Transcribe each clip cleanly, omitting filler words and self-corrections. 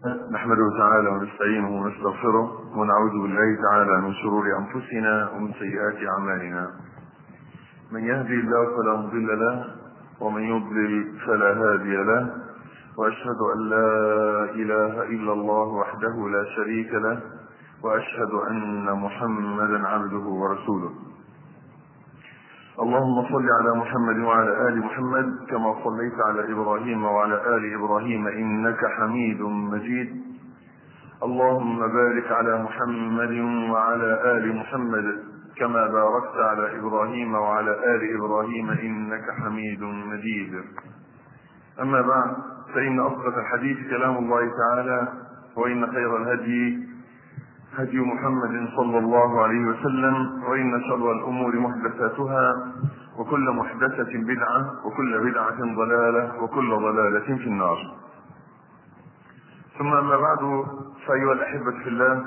نحمده تعالى ونستعينه ونستغفره ونعوذ بالله تعالى من شرور أنفسنا ومن سيئات أعمالنا. من يهدي الله فلا مضل له ومن يضلل فلا هادي له، وأشهد أن لا إله إلا الله وحده لا شريك له، وأشهد أن محمدا عبده ورسوله. اللهم صل على محمد وعلى آل محمد كما صليت على إبراهيم وعلى آل إبراهيم إنك حميد مجيد. اللهم بارك على محمد وعلى آل محمد كما باركت على إبراهيم وعلى آل إبراهيم إنك حميد مجيد. أما بعد، فإن أصدق الحديث كلام الله تعالى، وإن خير الهدي هدي محمد صلى الله عليه وسلم، وإن شر الأمور محدثاتها، وكل محدثة بدعة، وكل بدعة ضلالة، وكل ضلالة في النار. ثم أما بعد، فأيها الأحبة في الله،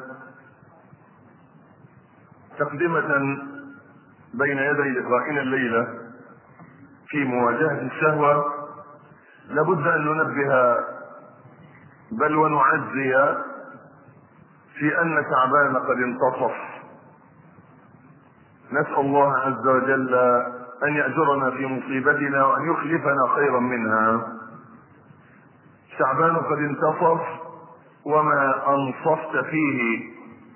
تقدمة بين يدي لقائنا الليلة في مواجهة الشهوة، لابد أن ننبه بل ونعزي في أن شعبان قد انتصف. نسأل الله عز وجل أن يأجرنا في مصيبتنا وأن يخلفنا خيرا منها. شعبان قد انتصف، وما أنصفت فيه.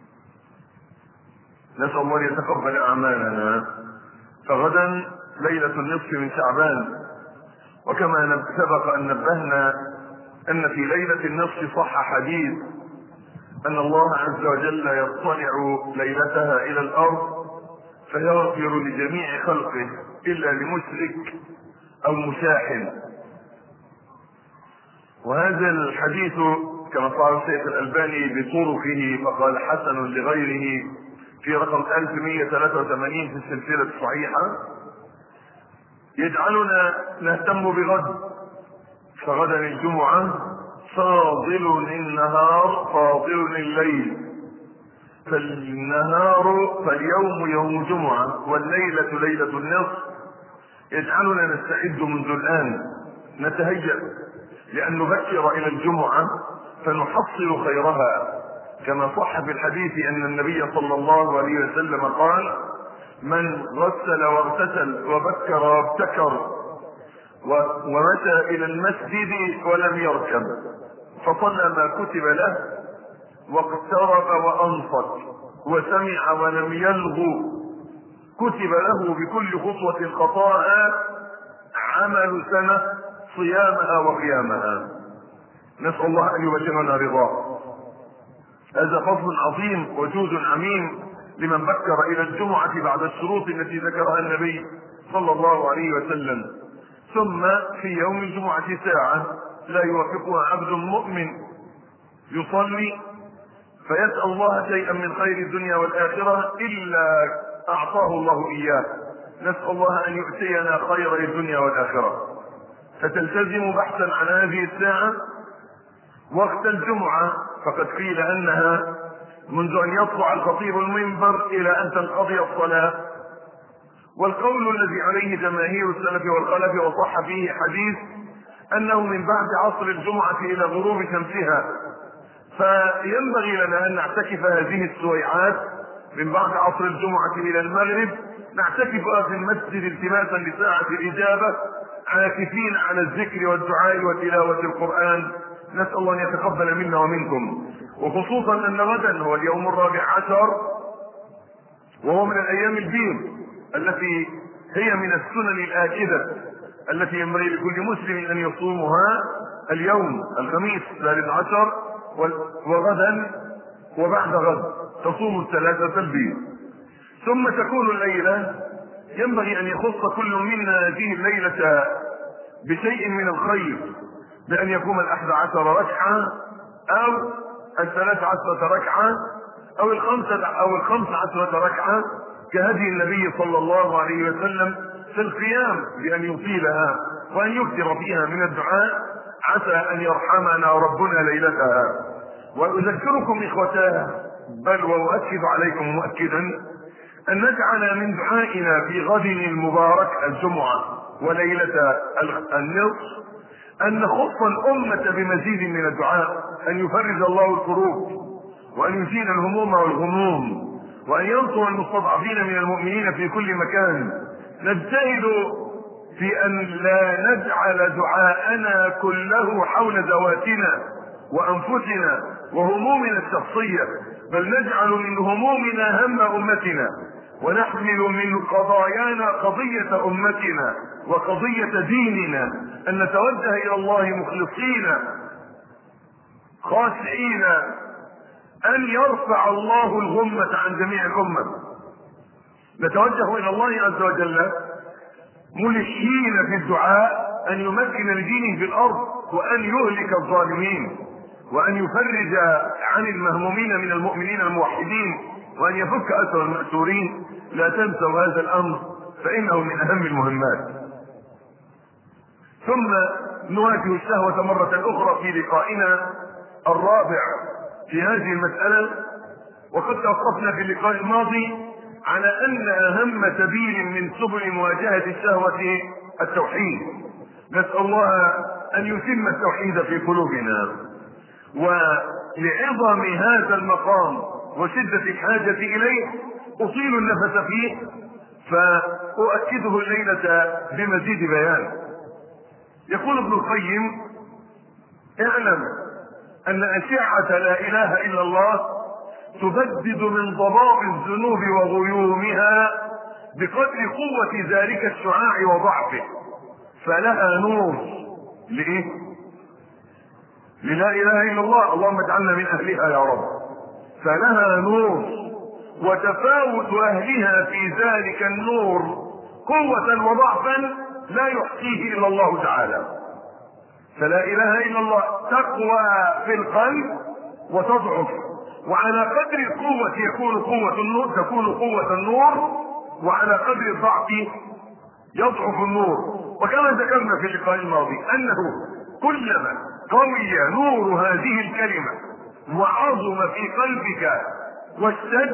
نسأل الله أن يتقبل أعمالنا. فغدا ليلة النصف من شعبان، وكما سبق أن نبهنا أن في ليلة النصف صح حديث أن الله عز وجل يطلع ليلتها إلى الأرض فيغفر لجميع خلقه إلا لمشرك أو مشاحن. وهذا الحديث كما قال الشيخ الألباني بطرقه، فقال حسن لغيره في رقم 1183 في السلسلة الصحيحة، يجعلنا نهتم بغد. فغدا الجمعة، فاضل النهار فاضل الليل، فاليوم يوم جمعة والليلة ليلة النصف. يجعلنا نستعد منذ الآن، نتهيأ لأن نبكر إلى الجمعة فنحصل خيرها، كما صح في الحديث أن النبي صلى الله عليه وسلم قال: من غسل واغتسل وبكر وابتكر ومشى إلى المسجد ولم يركب فصلى ما كتب له واقترب وأنصت وسمع ولم يلغو، كتب له بكل خطوة خطاء عمل سنة صيامها وقيامها. نسأل الله أن يبشرنا رضاه. هذا فضل عظيم وجود عميم لمن بكر إلى الجمعة بعد الشروط التي ذكرها النبي صلى الله عليه وسلم. ثم في يوم الجمعة ساعة لا يوافقها عبد مؤمن يصلي فيسأل الله شيئا من خير الدنيا والآخرة إلا أعطاه الله إياه. نسأل الله أن يؤتينا خير الدنيا والآخرة. فتلتزم بحثا عن هذه الساعة وقت الجمعة، فقد قيل أنها منذ أن يطلع الخطيب المنبر إلى أن تنقضي الصلاة. والقول الذي عليه جماهير السلف والخلف وصح فيه حديث أنه من بعد عصر الجمعة إلى غروب شمسها. فينبغي لنا أن نعتكف هذه السويعات من بعد عصر الجمعة إلى المغرب، نعتكفها في المسجد التماسا لساعة الإجابة، عاكفين على الذكر والدعاء وتلاوة القرآن. نسأل الله أن يتقبل منا ومنكم، وخصوصا أن غدا هو اليوم 14، وهو من الأيام البيض التي هي من السنن الآكدة التي ينبغي لكل مسلم أن يصومها. اليوم الخميس 13 وغدا وبعد غد تصوم الثلاثة البيض. ثم تكون الليلة ينبغي أن يخص كل منا هذه الليلة بشيء من الخير، بأن يقوم 11 ركعة أو 13 ركعة أو 15 ركعة كهدي النبي صلى الله عليه وسلم في القيام، بأن يطيلها وأن يكثر فيها من الدعاء عسى أن يرحمنا ربنا ليلتها. وأذكركم إخوتاه بل وأؤكد عليكم مؤكدا أن نجعل من دعائنا في غد المبارك الجمعة وليلة النصف أن نخص الأمة بمزيد من الدعاء، أن يفرج الله الكروب وأن يزيل الهموم والغموم وأن ينصر المستضعفين من المؤمنين في كل مكان. نجتهد في أن لا نجعل دعاءنا كله حول ذواتنا وأنفسنا وهمومنا الشخصية، بل نجعل من همومنا هم أمتنا، ونحمل من قضايانا قضية أمتنا وقضية ديننا، أن نتوجه إلى الله مخلصين خاشعين أن يرفع الله الغمة عن جميع الأمة. نتوجه إلى الله عز وجل ملحين في الدعاء أن يمكن لدينه في الأرض، وأن يهلك الظالمين، وأن يفرج عن المهمومين من المؤمنين الموحدين، وأن يفك أسر المأسورين. لا تنسوا هذا الأمر فإنه من أهم المهمات. ثم نواجه الشهوة مرة أخرى في لقائنا الرابع في هذه المسألة، وقد توقفنا في اللقاء الماضي على أن أهم سبيل من سبل مواجهة الشهوة التوحيد. نسأل الله أن يتم التوحيد في قلوبنا. ولعظم هذا المقام وشدة الحاجة إليه أطيل النفس فيه، فأؤكده الليلة بمزيد بيان. يقول ابن القيم: اعلم أن أشعة لا إله إلا الله تبدد من ضباب الذنوب وغيومها بقدر قوة ذلك الشعاع وضعفه، فلها نور. لإيه؟ للا إله إلا الله، اللهم اجعلنا من أهلها يا رب. فلها نور، وتفاوت أهلها في ذلك النور قوة وضعفا لا يحصيه إلا الله تعالى. فلا إله إلا الله تقوى في القلب وتضعف، وعلى قدر القوة تكون قوة النور، وعلى قدر الضعف يضعف النور. وكما ذكرنا في اللقاء الماضي أنه كلما قوي نور هذه الكلمة وعظم في قلبك واشتد،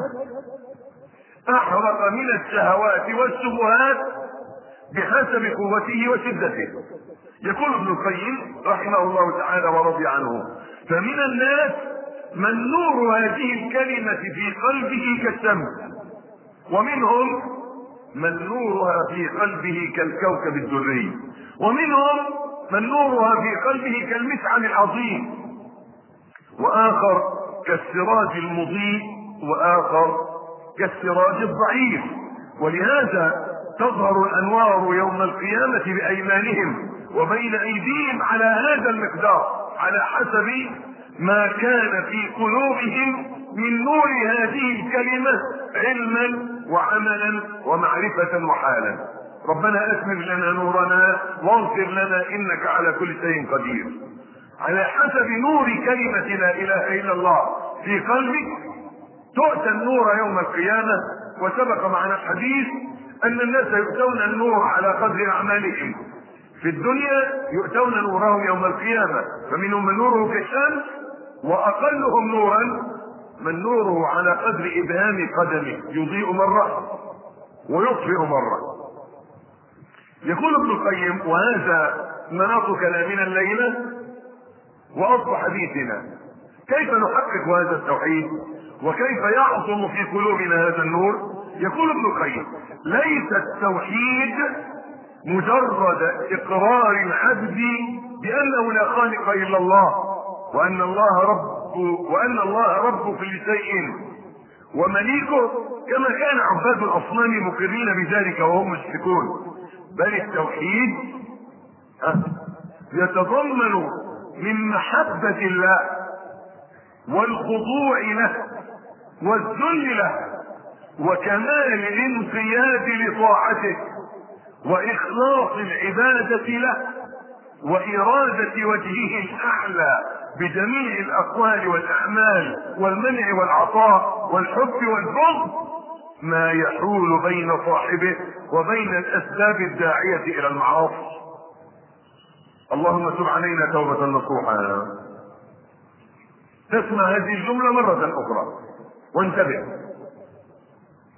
أحرق من الشهوات والشبهات بحسب قوته وشدته. يقول ابن القيم رحمه الله تعالى ورضي عنه: فمن الناس من نور هذه الكلمة في قلبه كالشمس، ومنهم من نورها في قلبه كالكوكب الدري، ومنهم من نورها في قلبه كالمشعل العظيم، وآخر كالسراج المضيء، وآخر كالسراج الضعيف. ولهذا تظهر الأنوار يوم القيامة بأيمانهم وبين أيديهم على هذا المقدار، على حسب ما كان في قلوبهم من نور هذه الكلمة علما وعملا ومعرفة وحالا. ربنا أكمل لنا نورنا واغفر لنا إنك على كل شيء قدير. على حسب نور كلمة لا إله إلا الله في قلبك تؤتى النور يوم القيامة. وسبق معنا الحديث أن الناس يؤتون النور على قدر أعمالهم في الدنيا، يؤتون نورهم يوم القيامة، فمنهم من نوره كالشمس، وأقلهم نورا من نوره على قدر إبهام قدمه، يضيء مرة ويطفئ مرة. يقول ابن القيم: وهذا مناط كلامنا الليلة وأصل حديثنا، كيف نحقق هذا التوحيد وكيف يعظم في قلوبنا هذا النور؟ يقول ابن القيم: ليس التوحيد مجرد إقرار العبد بأنه لا خالق إلا الله، وأن الله رب كل شيء ومليكه، كما كان عباد الأصنام مقرين بذلك وهم مشركون، بل التوحيد يتضمن من محبة الله والخضوع له والذل له وكمال الانقياد لطاعته وإخلاص العبادة له وإرادة وجهه الأعلى بجميع الأقوال والأعمال والمنع والعطاء والحب والبغض، ما يحول بين صاحبه وبين الأسباب الداعية إلى المعاصي. اللهم تب علينا توبة نصوحا. تسمع هذه الجملة مرة أخرى وانتبه.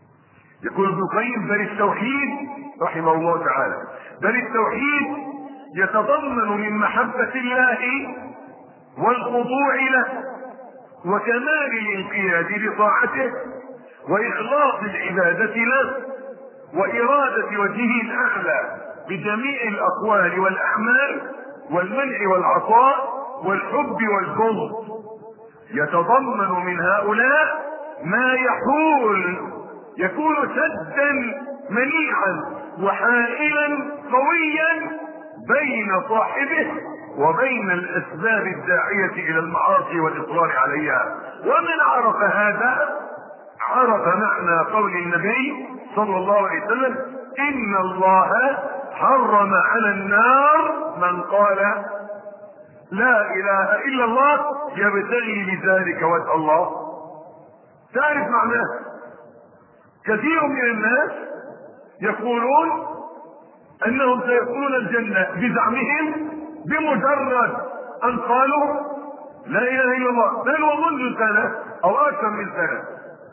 يقول ابن القيم: بل التوحيد رحمه الله تعالى، بل التوحيد يتضمن من محبة الله والخضوع له وكمال الانقياد لطاعته وإخلاص العبادة له وإرادة وجهه الأعلى بجميع الأقوال والأعمال والمنع والعطاء والحب والبغض. يتضمن من هؤلاء ما يكون سدا منيعا وحائلا قويا بين صاحبه وبين الأسباب الداعية إلى المعاصي والإصرار عليها. ومن عرف هذا عرف معنى قول النبي صلى الله عليه وسلم: إن الله حرم على النار من قال لا إله إلا الله يبتغي بذلك وجه الله. تعرف معناه؟ كثير من الناس يقولون أنهم سيدخلون الجنة بزعمهم بمجرد أن قالوا لا إله إلا الله، بل ومنذ سنة أو أكثر من سنة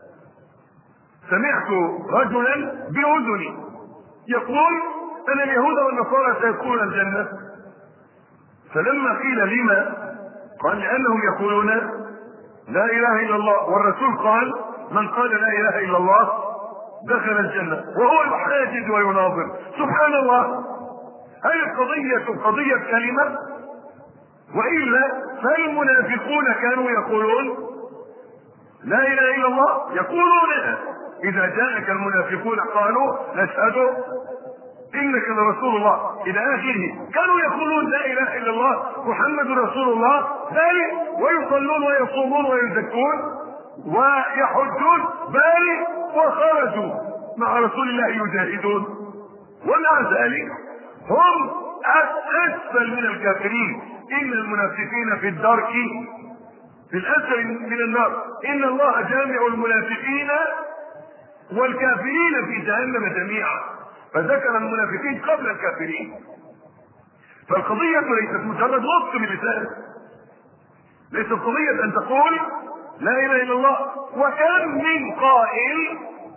سمعت رجلا بأذني يقول أن اليهود والنصارى سيدخلون الجنة. فلما قيل لما قال: لأنهم يقولون لا إله إلا الله، والرسول قال: من قال لا إله إلا الله دخل الجنة، وهو يحاجج ويناظر. سبحان الله، هل القضية قضية كلمة؟ وإلا فالمنافقون كانوا يقولون لا إله إلا الله، يقولونها. إذا جاءك المنافقون قالوا نشهد إنك لرسول الله إلى آخره. كانوا يقولون لا إله إلا الله محمد رسول الله بل ويصلون ويصومون ويزكون ويحجون بل وخرجوا مع رسول الله يجاهدون، ومع ذلك هم أسفل من الكافرين. إن المنافقين في الدرك في الأسفل من النار. إن الله جامع المنافقين والكافرين في جهنم جميعا، فذكر المنافقين قبل الكافرين. فالقضية ليست مجرد نطق بلسان، ليست قضية أن تقول لا إله إلا الله. وكم من قائل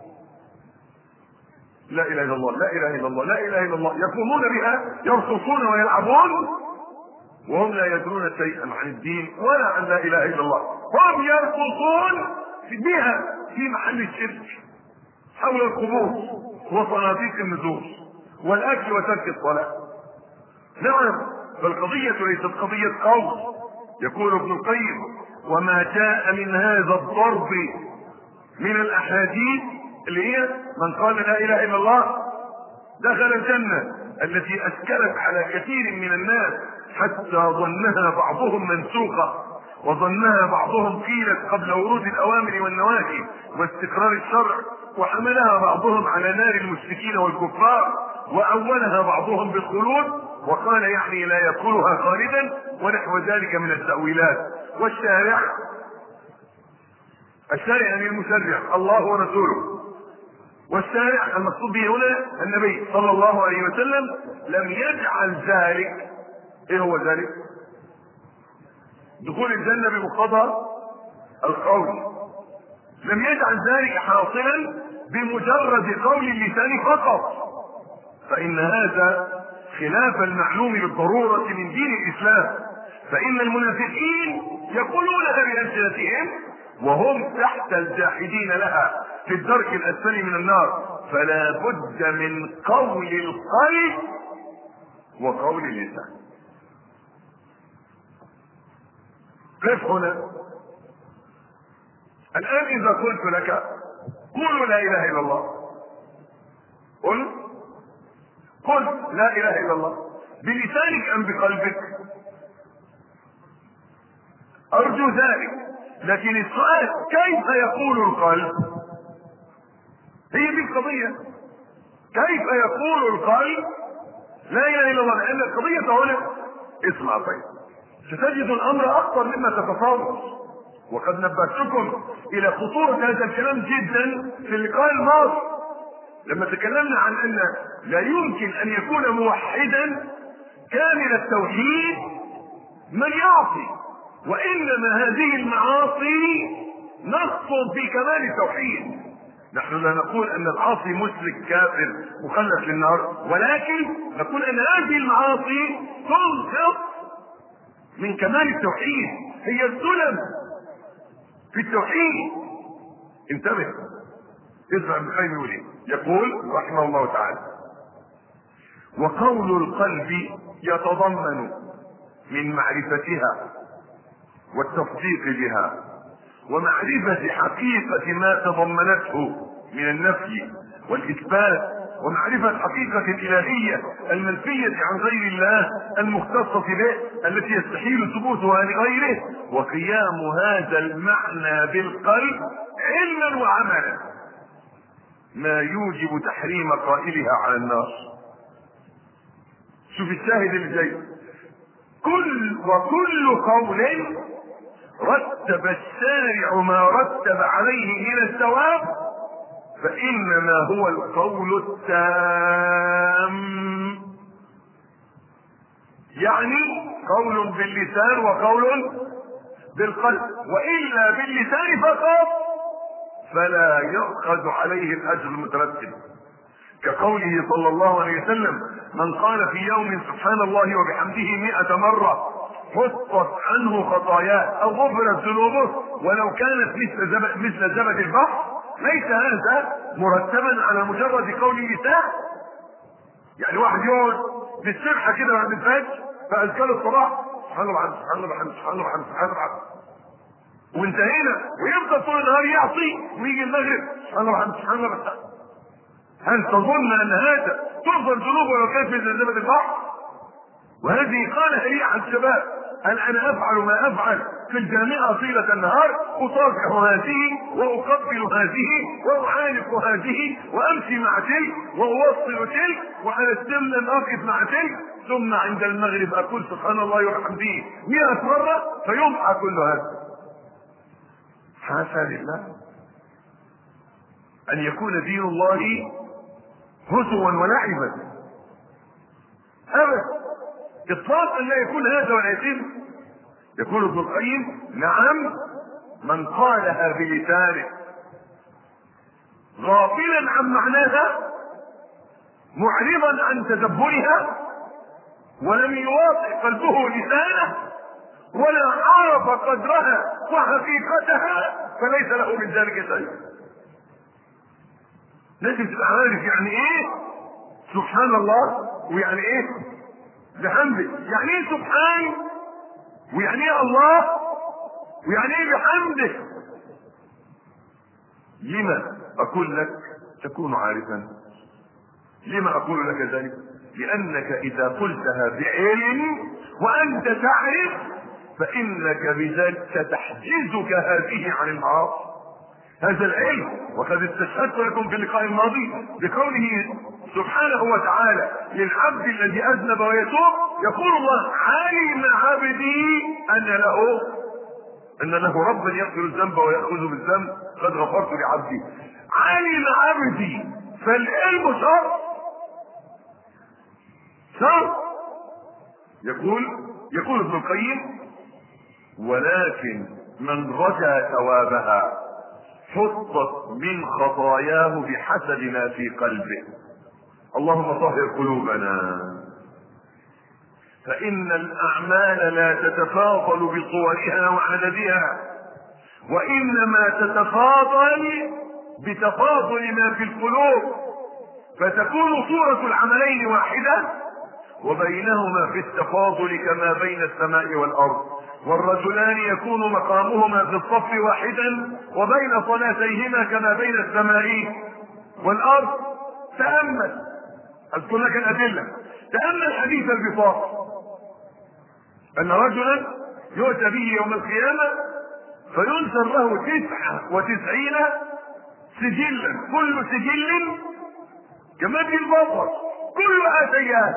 لا إله إلا الله لا إله إلا الله لا إله إلا الله يقومون بها يرقصون ويلعبون وهم لا يدرون شيئا عن الدين ولا عن لا إله إلا الله. هم يرقصون بها في محل الشرك حول القبور وصناديق النذور والأكل وترك الصلاة. نعم، فالقضية ليست قضية قول. يقول ابن القيم: وما جاء من هذا الضرب من الأحاديث اللي هي من قال لا إله إلا الله دخل الجنة، التي أشكلت على كثير من الناس حتى ظنها بعضهم منسوخة، وظنها بعضهم قيلت قبل ورود الأوامر والنواهي واستقرار الشرع، وحملها بعضهم على نار المشركين والكفار، وأولها بعضهم بالخلود وقال يعني لا يدخلها خالدا ونحو ذلك من التأويلات. والشارع يعني المشرع الله ورسوله، والشارع المقصود به هنا النبي صلى الله عليه وسلم لم يجعل ذلك. ايه هو ذلك؟ دخول الجنة بمقتضى القول. لم يجعل ذلك حاصلا بمجرد قول اللسان فقط، فإن هذا خلاف المعلوم بالضرورة من دين الإسلام. فإن المنافقين يقولونها بألسنتهم وهم تحت الجاحدين لها في الدرك الأسفل من النار، فلا بد من قول القلب وقول اللسان. قف هنا الآن. إذا قلت لك قولوا لا إله إلا الله، قل لا إله إلا الله بلسانك أم بقلبك؟ أرجو ذلك. لكن السؤال كيف يقول القلب؟ هي دي القضية. كيف يقول القلب لا إله إلا الله؟ لأن القضية هنا اسمع طيب، ستجد الأمر أكثر مما تتصور، وقد نبهتكم إلى خطورة هذا الكلام جدا في اللقاء الماضي لما تكلمنا عن أن لا يمكن أن يكون موحدا كامل التوحيد من يعصي، وإنما هذه المعاصي نقص في كمال التوحيد. نحن لا نقول ان العاصي مشرك كافر مخلد للنار، ولكن نقول ان هذه المعاصي تنقص من كمال التوحيد، هي السلم في التوحيد. انتبه، اسمع ابن القيم يقول ايه، يقول رحمه الله تعالى: وقول القلب يتضمن من معرفتها والتصديق بها ومعرفة حقيقة ما تضمنته من النفي والإثبات، ومعرفة حقيقة الإلهية المنفية عن غير الله المختصة به التي يستحيل ثبوتها لغيره، وقيام هذا المعنى بالقلب علما وعملا ما يوجب تحريم قائلها على النار. شوف الشاهد اللي جاي: وكل قول رتب الشارع ما رتب عليه من الثواب فإنما هو القول التام، يعني قول باللسان وقول بالقلب، وإلا باللسان فقط فلا يؤخذ عليه الأجر المترتب، كقوله صلى الله عليه وسلم: من قال في يوم سبحان الله وبحمده 100 مرة حطت عنه خطاياه او غفرت ذنوبه ولو كانت مثل زبد البحر. ليس هذا مرتبا على مجرد قول اللسان، يعني واحد يقعد بالسبحه كده بعد الفجر فاذكار الصباح سبحان الله وبحمده سبحان الله وبحمده سبحان الله وبحمده سبحان الله وبحمده وانتهينا، ويفضل طول النهار يعصي ويجي المغرب سبحان الله وبحمده سبحان الله وبحمده. هل تظن ان هذا تغفر ذنوبه ولو كانت مثل زبد البحر؟ وهذه قالها لي عن الشباب: انا افعل ما افعل في الجامعه طيله النهار، اصافح هذه واقبل هذه واعانق هذه وامشي مع تلك واوصل تلك وعلى السمن اقف مع تلك، ثم عند المغرب اقول سبحان الله وبحمده 100 مره فيمحى كل هذا. حاشا لله ان يكون دين الله هزوا ولعبا، ابدا اطلاقا لا يكون هذا ولا يتم. يقول ابن القيم: نعم، من قالها بلسانه غافلا عن معناها معرضا عن تدبرها ولم يواطئ قلبه لسانه ولا عرف قدرها وحقيقتها فليس له من ذلك شيء. لازم تبقى عارف يعني ايه سبحان الله، ويعني ايه بحمده، يعني ايه سبحان، ويعني ايه الله، ويعني ايه بحمده. لما اقول لك تكون عارفا؟ لما اقول لك ذلك؟ لانك اذا قلتها بعلم وانت تعرف فانك بذلك تحجزك هذه عن المعاصي. هذا العلم، وقد استشهدت لكم في اللقاء الماضي بقوله سبحانه وتعالى للعبد الذي اذنب ويتوب، يقول الله: علم عبدي ان له ربا يغفر الذنب ويأخذ بالذنب قد غفرت لعبدي. علم عبدي، فالعلم شرط. يقول ابن القيم: ولكن من رجا ثوابها حطت من خطاياه بحسب ما في قلبه. اللهم طهر قلوبنا، فإن الأعمال لا تتفاضل بصورها وعددها، وإنما تتفاضل بتفاضل ما في القلوب، فتكون صورة العملين واحدة وبينهما في التفاضل كما بين السماء والأرض، والرجلان يكون مقامهما في الصف واحدا وبين صلاتيهما كما بين السماء والأرض. تأمل، أذكر لك الأدلة. تأمل حديث البطاقة، أن رجلا يؤتى به يوم القيامة فينشر له 99 سجلا، كل سجل كمد البصر كلها سيئات،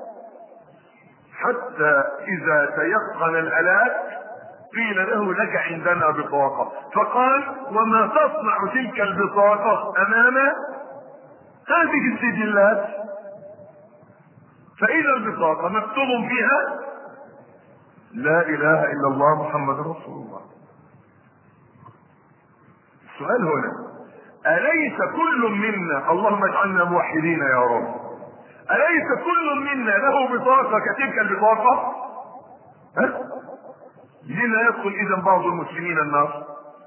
حتى إذا تيقن الهلاك قيل له: لك عندنا بطاقة. فقال: وما تصنع تلك البطاقة أمام هذه السجلات؟ فإذا البطاقة مكتوب فيها: لا إله إلا الله محمد رسول الله. السؤال هنا: أليس كل منا، اللهم اجعلنا موحدين يا رب، أليس كل منا له بطاقة كتلك البطاقة؟ لنا يدخل إذا بعض المسلمين النار؟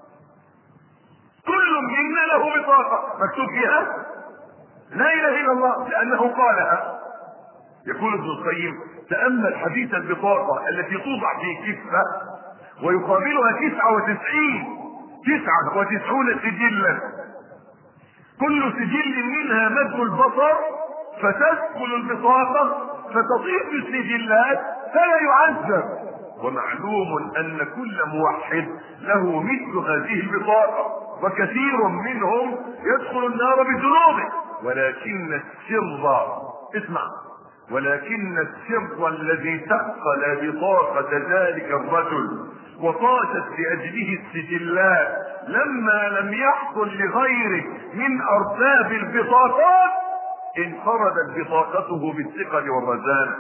كل منا له بطاقة مكتوب فيها لا إله إلا الله لأنه قالها. يقول ابن القيم: تأمل حديث البطاقة التي توضع في كفة ويقابلها 99 سجلا، كل سجل منها مد البصر، فتدخل البطاقة فتطير السجلات فلا يعذب. ومعلوم أن كل موحد له مثل هذه البطاقة، وكثير منهم يدخل النار بذنوبه، ولكن السر، اسمع، ولكن السر الذي ثقل بطاقة ذلك الرجل وطاشت لأجله السجلات لما لم يحصل لغيره من أرباب البطاقات انفردت بطاقته بالثقل والرزانة،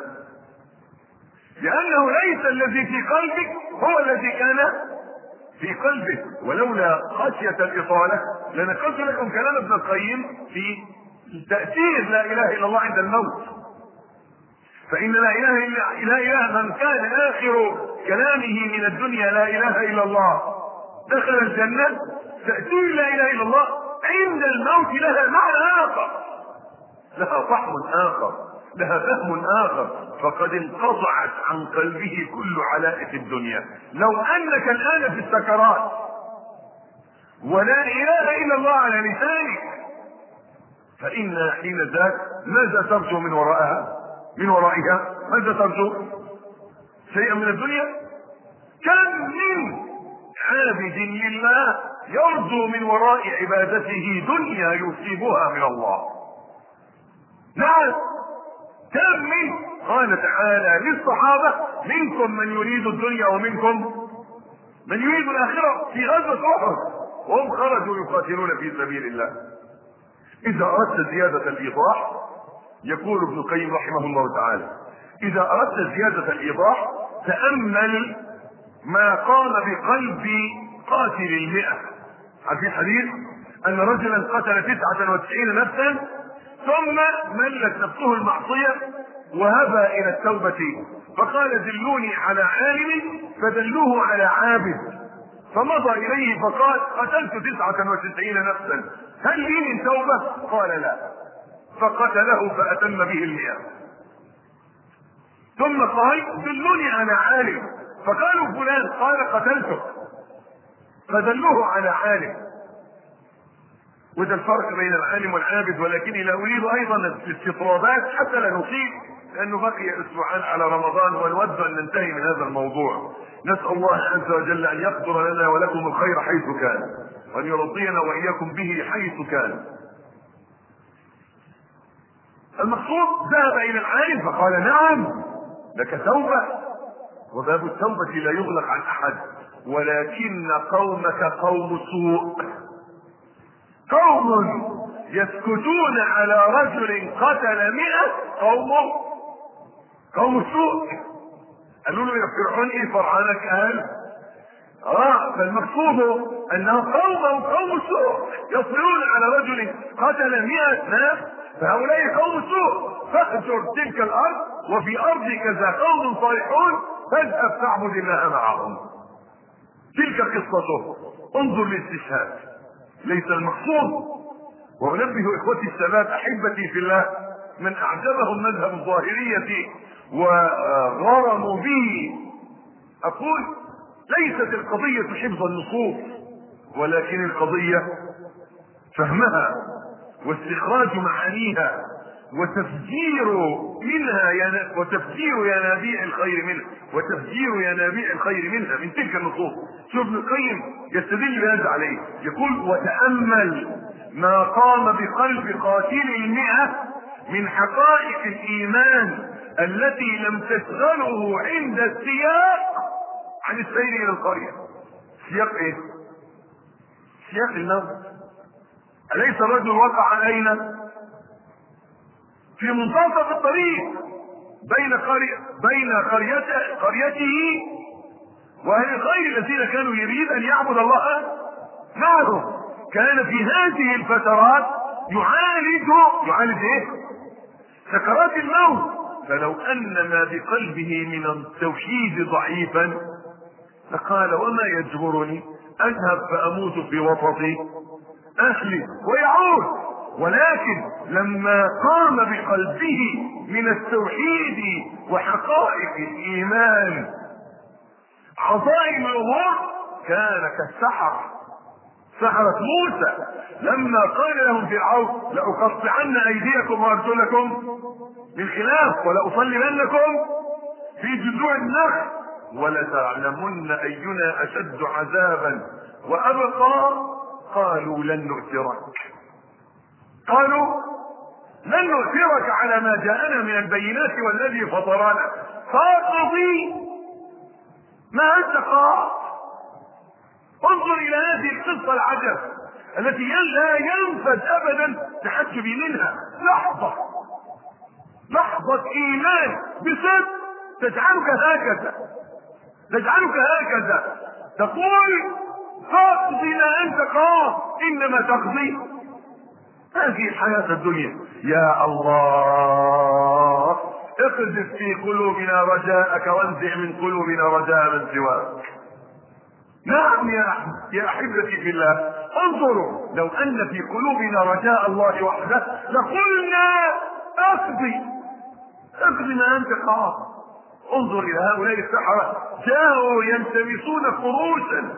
لأنه ليس الذي في قلبك هو الذي كان في قلبه. ولولا خشية الإطالة لنقلت لكم كلام ابن القيم في تأثير لا إله إلا الله عند الموت. فإن لا إله من كان آخر كلامه من الدنيا لا إله إلا الله دخل الجنة. تأثير لا إله إلا الله عند الموت لها معنى آخر، لها طعم آخر، لها فهم آخر، فقد انقطعت عن قلبه كل علائق الدنيا. لو أنك الآن في السكرات ولا إله إلا الله على لسانك، فإن حين ذاك ماذا ترجو من ورائها؟ ماذا ترجو؟ شيئا من الدنيا؟ كم من عابد لله يرجو من وراء عبادته دنيا يصيبها من الله. نعم، كم من، قال تعالى للصحابة: منكم من يريد الدنيا ومنكم من يريد الآخرة، في غزوة أحد وهم خرجوا يقاتلون في سبيل الله. إذا أردت زيادة الإيضاح، يقول ابن القيم رحمه الله تعالى: إذا أردت زيادة الإيضاح تأمل ما قام بقلب قاتل 100. في الحديث أن رجلا قتل 99 نفسا ثم ملت نفسه المعصية وهبى إلى التوبة، فقال: دلوني على عالم، فدلوه على عابد، فمضى إليه فقال: قتلت 99 نفسا، هل لي من توبة؟ قال: لا. فقتله فأتم به 100. ثم قال: دلوني على عالم، فقالوا: فلان. قال: قتلته، فدلوه على عالم. وده الفرق بين العالم والعابد. ولكني لا أريد أيضا الاستطرادات حتى لا نصيب، لأنه بقي أسبوعان على رمضان ونود أن ننتهي من هذا الموضوع. نسأل الله عز وجل أن يقدر لنا ولكم الخير حيث كان، وأن يرضينا وإياكم به حيث كان. المقصود ذهب إلى العالم فقال: نعم لك توبة، وباب التوبة لا يغلق عن أحد، ولكن قومك قوم سوء، قوم يسكتون على رجل قتل 100، قوم سوء. قالوا له: يا فرعون ايه فرعانك؟ قال: فالمقصود انه قوم سوء يصلون على رجل قتل 100 ناس، فهؤلاء قوم سوء، فاهجر تلك الارض وفي ارضك ذا قوم صالحون فاذهب تعبد الله معهم. تلك قصته. انظر للاستشهاد. ليس المقصود، وانبه اخوتي الشباب احبتي في الله من اعجبهم مذهب الظاهرية وغرموا به، اقول: ليست القضية حفظ النصوص، ولكن القضية فهمها واستخراج معانيها وتفجير منها وتفجير ينابيع الخير منها من تلك النصوص. شوف ابن القيم يستدل بهذا عليه، يقول: وتأمل ما قام بقلب قاتل 100 من حقائق الإيمان التي لم تشغله عند السياق عن السير إلى القرية. سياق ايه؟ سياق النوم. أليس الرجل وقع أين؟ في منتصف الطريق بين قريته وأهل الخير الذين كانوا يريد أن يعبد الله معهم. كان في هذه الفترات يعالج ايه؟ سكرات الموت. فلو ان ما بقلبه من التوحيد ضعيفا فقال وما يجبرني اذهب فاموت في وسط اهلي ويعود. ولكن لما قام بقلبه من التوحيد وحقائق الايمان عظائم الامور كان سحرة موسى لما قال لهم فرعون لأقطعن أيديكم وأرجلكم من خلاف ولأصلبنكم في جذوع النخل ولتعلمن أينا أشد عذابا وأبقى. قالوا لن نؤثرك على ما جاءنا من البينات والذي فطرنا فاقضي ما أنت قاض. انظر الى هذه القصة العجب التي لا ينفذ ابدا تحجبي منها لحظة ايمان بصدق تجعلك هكذا تقول فاقضي ما انت قاض انما تقضي هذه الحياة الدنيا. يا الله اقذف في قلوبنا رجاءك وانزع من قلوبنا رجاء من سواك. نعم يا احبتي في الله، انظروا لو ان في قلوبنا رجاء الله وحده لقلنا اقضي ما انت قاض. انظر الى هؤلاء السحرة جاءوا يلتمسون فروسا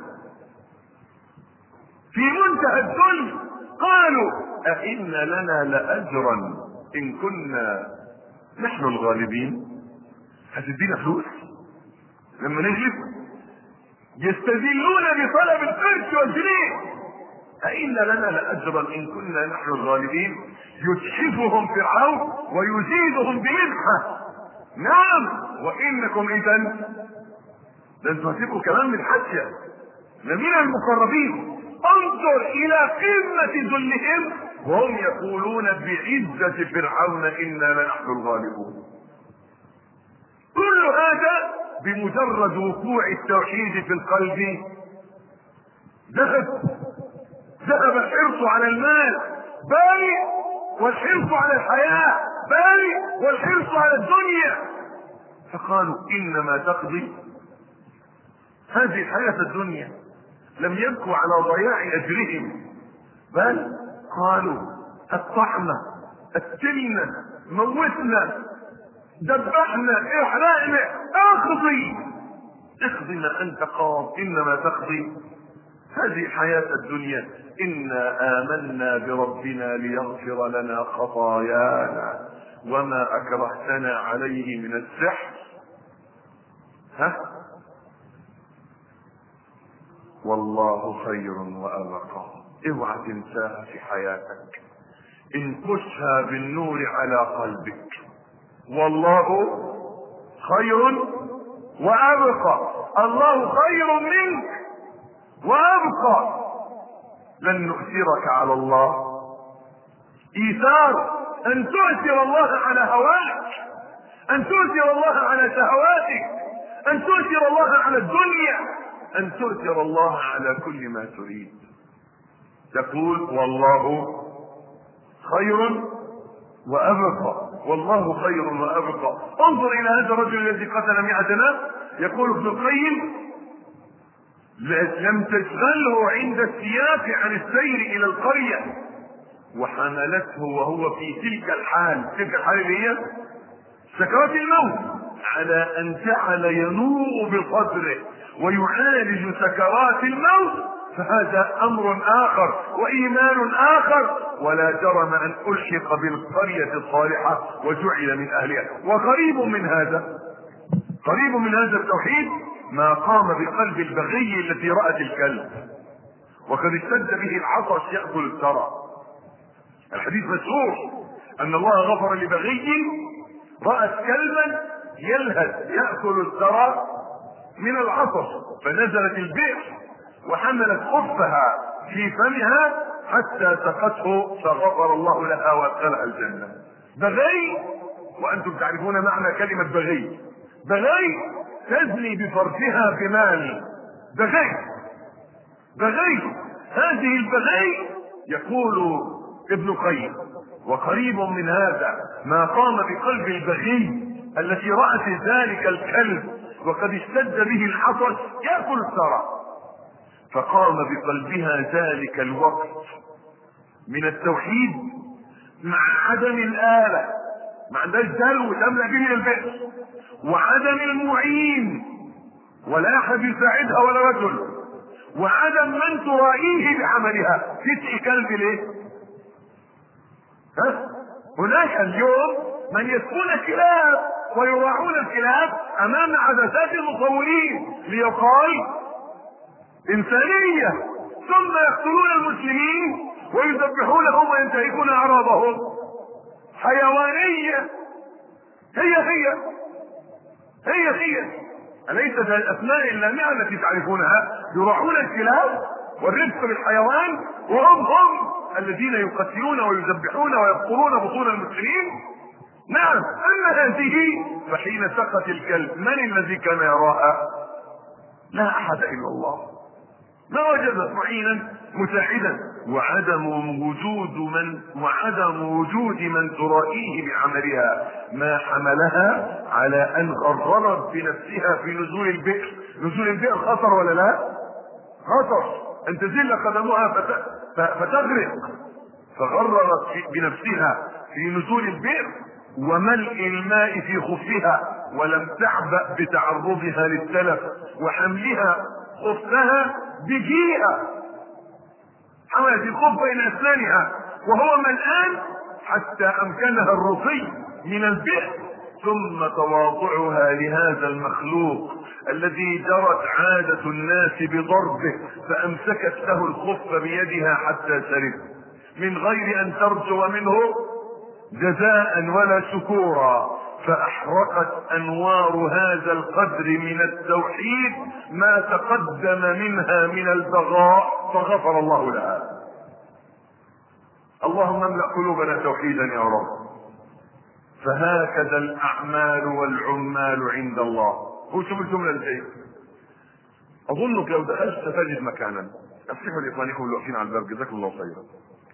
في منتهى الذل. قالوا أئن لنا لأجرا إن كنا نحن الغالبين. هتدينا فلوس لما نجلس؟ يستدلون بطلب القرش والجنيه. أئن لنا لأجرا إن كنا نحن الغالبين. يتحفهم فرعون ويزيدهم بمدحه. نعم وإنكم إذا لن تهتكوا كمان من حاشية لمن المقربين. انظر الى قمة ذلهم وهم يقولون بعزة فرعون إنا لنحن الغالبون. كل هذا بمجرد وقوع التوحيد في القلب ذهب الحرص على المال بل والحرص على الحياة بل والحرص على الدنيا. فقالوا إنما تقضي هذه الحياة الدنيا. لم يبكوا على ضياع أجرهم بل قالوا قطعنا قتلنا موتنا ذبحنا احرقنا اقضي ما انت قاض انما تقضي هذه الحياة الدنيا. انا آمنا بربنا ليغفر لنا خطايانا وما اكرهتنا عليه من السحر. والله خير وأبقى. اوعى تنساها في حياتك، انقشها بالنور على قلبك. والله خير وأبقى. الله خير منك وأبقى. لن نؤثرك على الله إيثار أن تؤثر الله على هواك، أن تؤثر الله على شهواتك، أن تؤثر الله على الدنيا، أن تؤثر الله على كل ما تريد. تقول والله خير وأبقى. والله خير وأبقى. انظر إلى هذا الرجل الذي قتل 100 نفس. يقول ابن القيم لم تشغله عند السياق عن السير إلى القرية وحملته وهو في تلك الحال اللي هي سكرات الموت على أن جعل ينوء بصدره ويعالج سكرات الموت. فهذا أمر آخر وإيمان آخر. ولا جرم أن ألحق بالقرية الصالحة وجعل من أهلها. وقريب من هذا التوحيد ما قام بقلب البغي التي رأت الكلب وقد اشتد به العطش يأكل الثرى. الحديث مشهور أن الله غفر لبغي رأت كلبا يلهث يأكل الثرى من العطش فنزلت البئر وحملت خفها في فمها حتى سقته فغفر الله لها وادخلها الجنة. بغي، وأنتم تعرفون معنى كلمة بغي تزني بفرجها بمال. بغي هذه البغي. يقول ابن القيم: وقريب من هذا ما قام بقلب البغي التي رأت ذلك الكلب وقد اشتد به العطش يأكل الثرى، فقام بقلبها ذلك الوقت من التوحيد مع عدم الآلة، ما عندهاش دلو تملأ به البئر، وعدم المعين ولا أحد يساعدها ولا رجل، وعدم من ترائيه بعملها. تسقي كلب ليه؟ هناك اليوم من يسقون الكلاب ويراعون الكلاب امام عدسات المصورين ليقال انسانيه، ثم يقتلون المسلمين ويذبحونهم وينتهكون اعراضهم. حيوانيه. هي أليست الأسماء اللامعة التي تعرفونها؟ يراعون الكلاب والرفق بالحيوان، وهم الذين يقتلون ويذبحون ويبقرون بطون المسلمين. نعم. أما هذه فحين سقط الكلب من الذي كان يراها؟ لا أحد إلا الله، ما وجدت معينا مساعدا. وعدم وجود من ترائيه بعملها ما حملها على ان غررت بنفسها في نزول البئر. نزول البئر خطر ولا لا؟ خطر، ان تزل قدمها فتغرق. فغررت بنفسها في نزول البئر وملء الماء في خفها، ولم تعبأ بتعرضها للتلف وحملها خفها بجيئة. حملت الخف بين اسنانها وهو ملآن حتى امكنها الرقي من البئر، ثم تواضعها لهذا المخلوق الذي جرت عادة الناس بضربه، فامسكت له الخف بيدها حتى شرب من غير ان ترجو منه جزاء ولا شكورا. فاحرقت انوار هذا القدر من التوحيد ما تقدم منها من البغاء، فغفر الله لها. اللهم املأ قلوبنا توحيدا يا رب. فهكذا الاعمال والعمال عند الله. هو شوف الجمله الجايه: اظنك لو دخلت ستجد مكانا. افتحوا لاخوانكم اللي واقفين على الباب، جزاكم الله خيرا.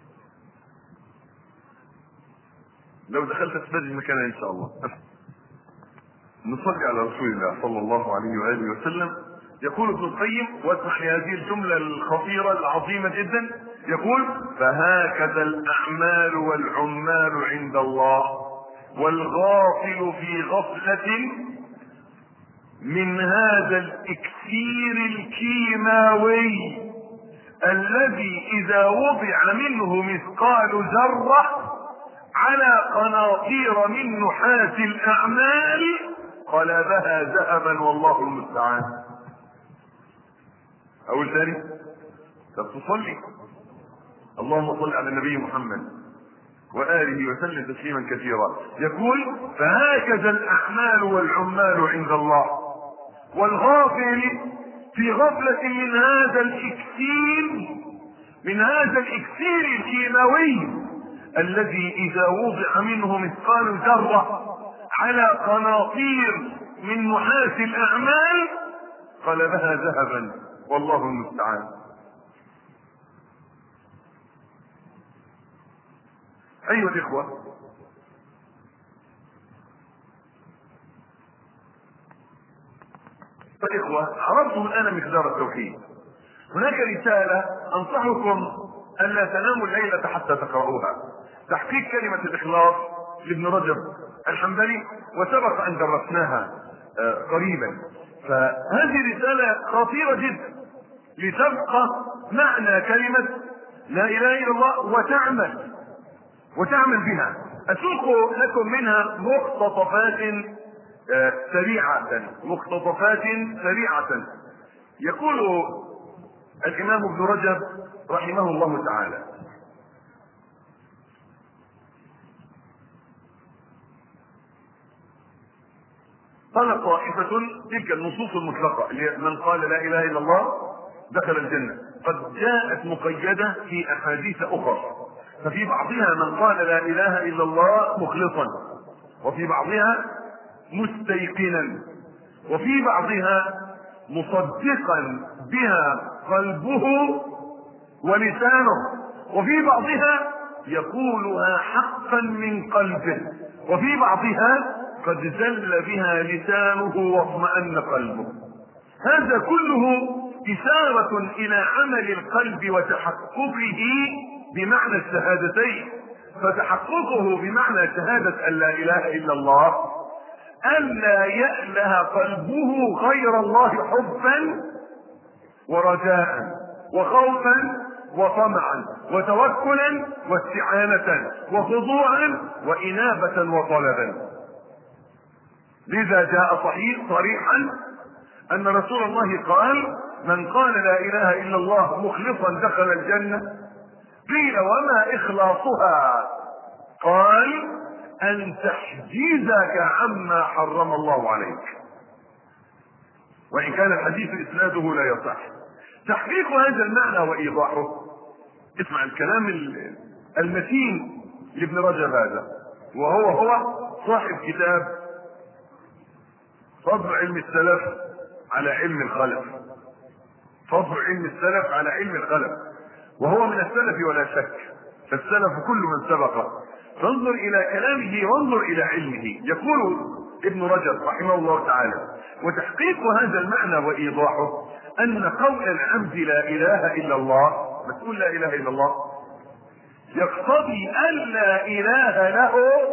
لو دخلت ستجد مكانا ان شاء الله. نصلي على رسول الله صلى الله عليه واله وسلم. يقول ابن القيم، واسمع لهذه الجمله الخطيره العظيمه جدا، يقول: فهكذا الاعمال والعمال عند الله، والغافل في غفله من هذا الاكسير الكيماوي الذي اذا وضع منه مثقال ذره على قناطير من نحاس الاعمال قلبها ذهبا والله المستعان. اقول ثاني؟ طب تصلي. اللهم صل على النبي محمد واله وسلم تسليما كثيرا. يقول: فهكذا الاعمال والعمال عند الله، والغافل في غفلة من هذا الاكسير الكيماوي الذي اذا وضع منه مثقال ذرة على قناطير من نحاس الاعمال قلبها ذهبا والله المستعان. ايها الاخوة، عرفتم الان مقدار التوحيد. هناك رسالة انصحكم الا تناموا الليلة حتى تقرؤوها، تحقيق كلمة الاخلاص لابن رجب الحنبلي، وسبق ان درسناها قريبا. فهذه رسالة خطيرة جدا لتبقى معنى كلمة لا اله الا الله وتعمل بها. اسوق لكم منها مقتطفات سريعة. يقول الامام ابن رجب رحمه الله تعالى: قال طائفة، تلك النصوص المطلقة من قال لا اله الا الله دخل الجنة، قد جاءت مقيدة في احاديث اخرى، ففي بعضها من قال لا اله الا الله مخلصا، وفي بعضها مستيقنا، وفي بعضها مصدقا بها قلبه ولسانه، وفي بعضها يقولها حقا من قلبه، وفي بعضها قد زل بها لسانه واطمأن قلبه. هذا كله إشارة إلى عمل القلب وتحققه بمعنى الشهادتين. فتحققه بمعنى شهادة أن لا إله إلا الله ألا يأله قلبه غير الله حبا ورجاء وخوفا وطمعا وتوكلا واستعانة وخضوعا وإنابة وطلبا. لذا جاء صريحا أن رسول الله قال: من قال لا إله إلا الله مخلصا دخل الجنة. قيل: وما إخلاصها؟ قال: أن تحجزك عما حرم الله عليك. وإن كان الحديث إسناده لا يصح. تحقيق هذا المعنى وإيضاحه، اسمع الكلام المتين لابن رجب هذا، وهو صاحب كتاب فضل علم السلف على علم الخلف. فضل علم السلف على علم الخلف، وهو من السلف ولا شك، فالسلف كل من سبق. فانظر إلى كلامه وانظر إلى علمه. يقول ابن رجب رحمه الله تعالى: وتحقيق هذا المعنى وإيضاحه أن قول العبد لا إله إلا الله، مسؤول لا إله إلا الله، يقتضي أن لا إله له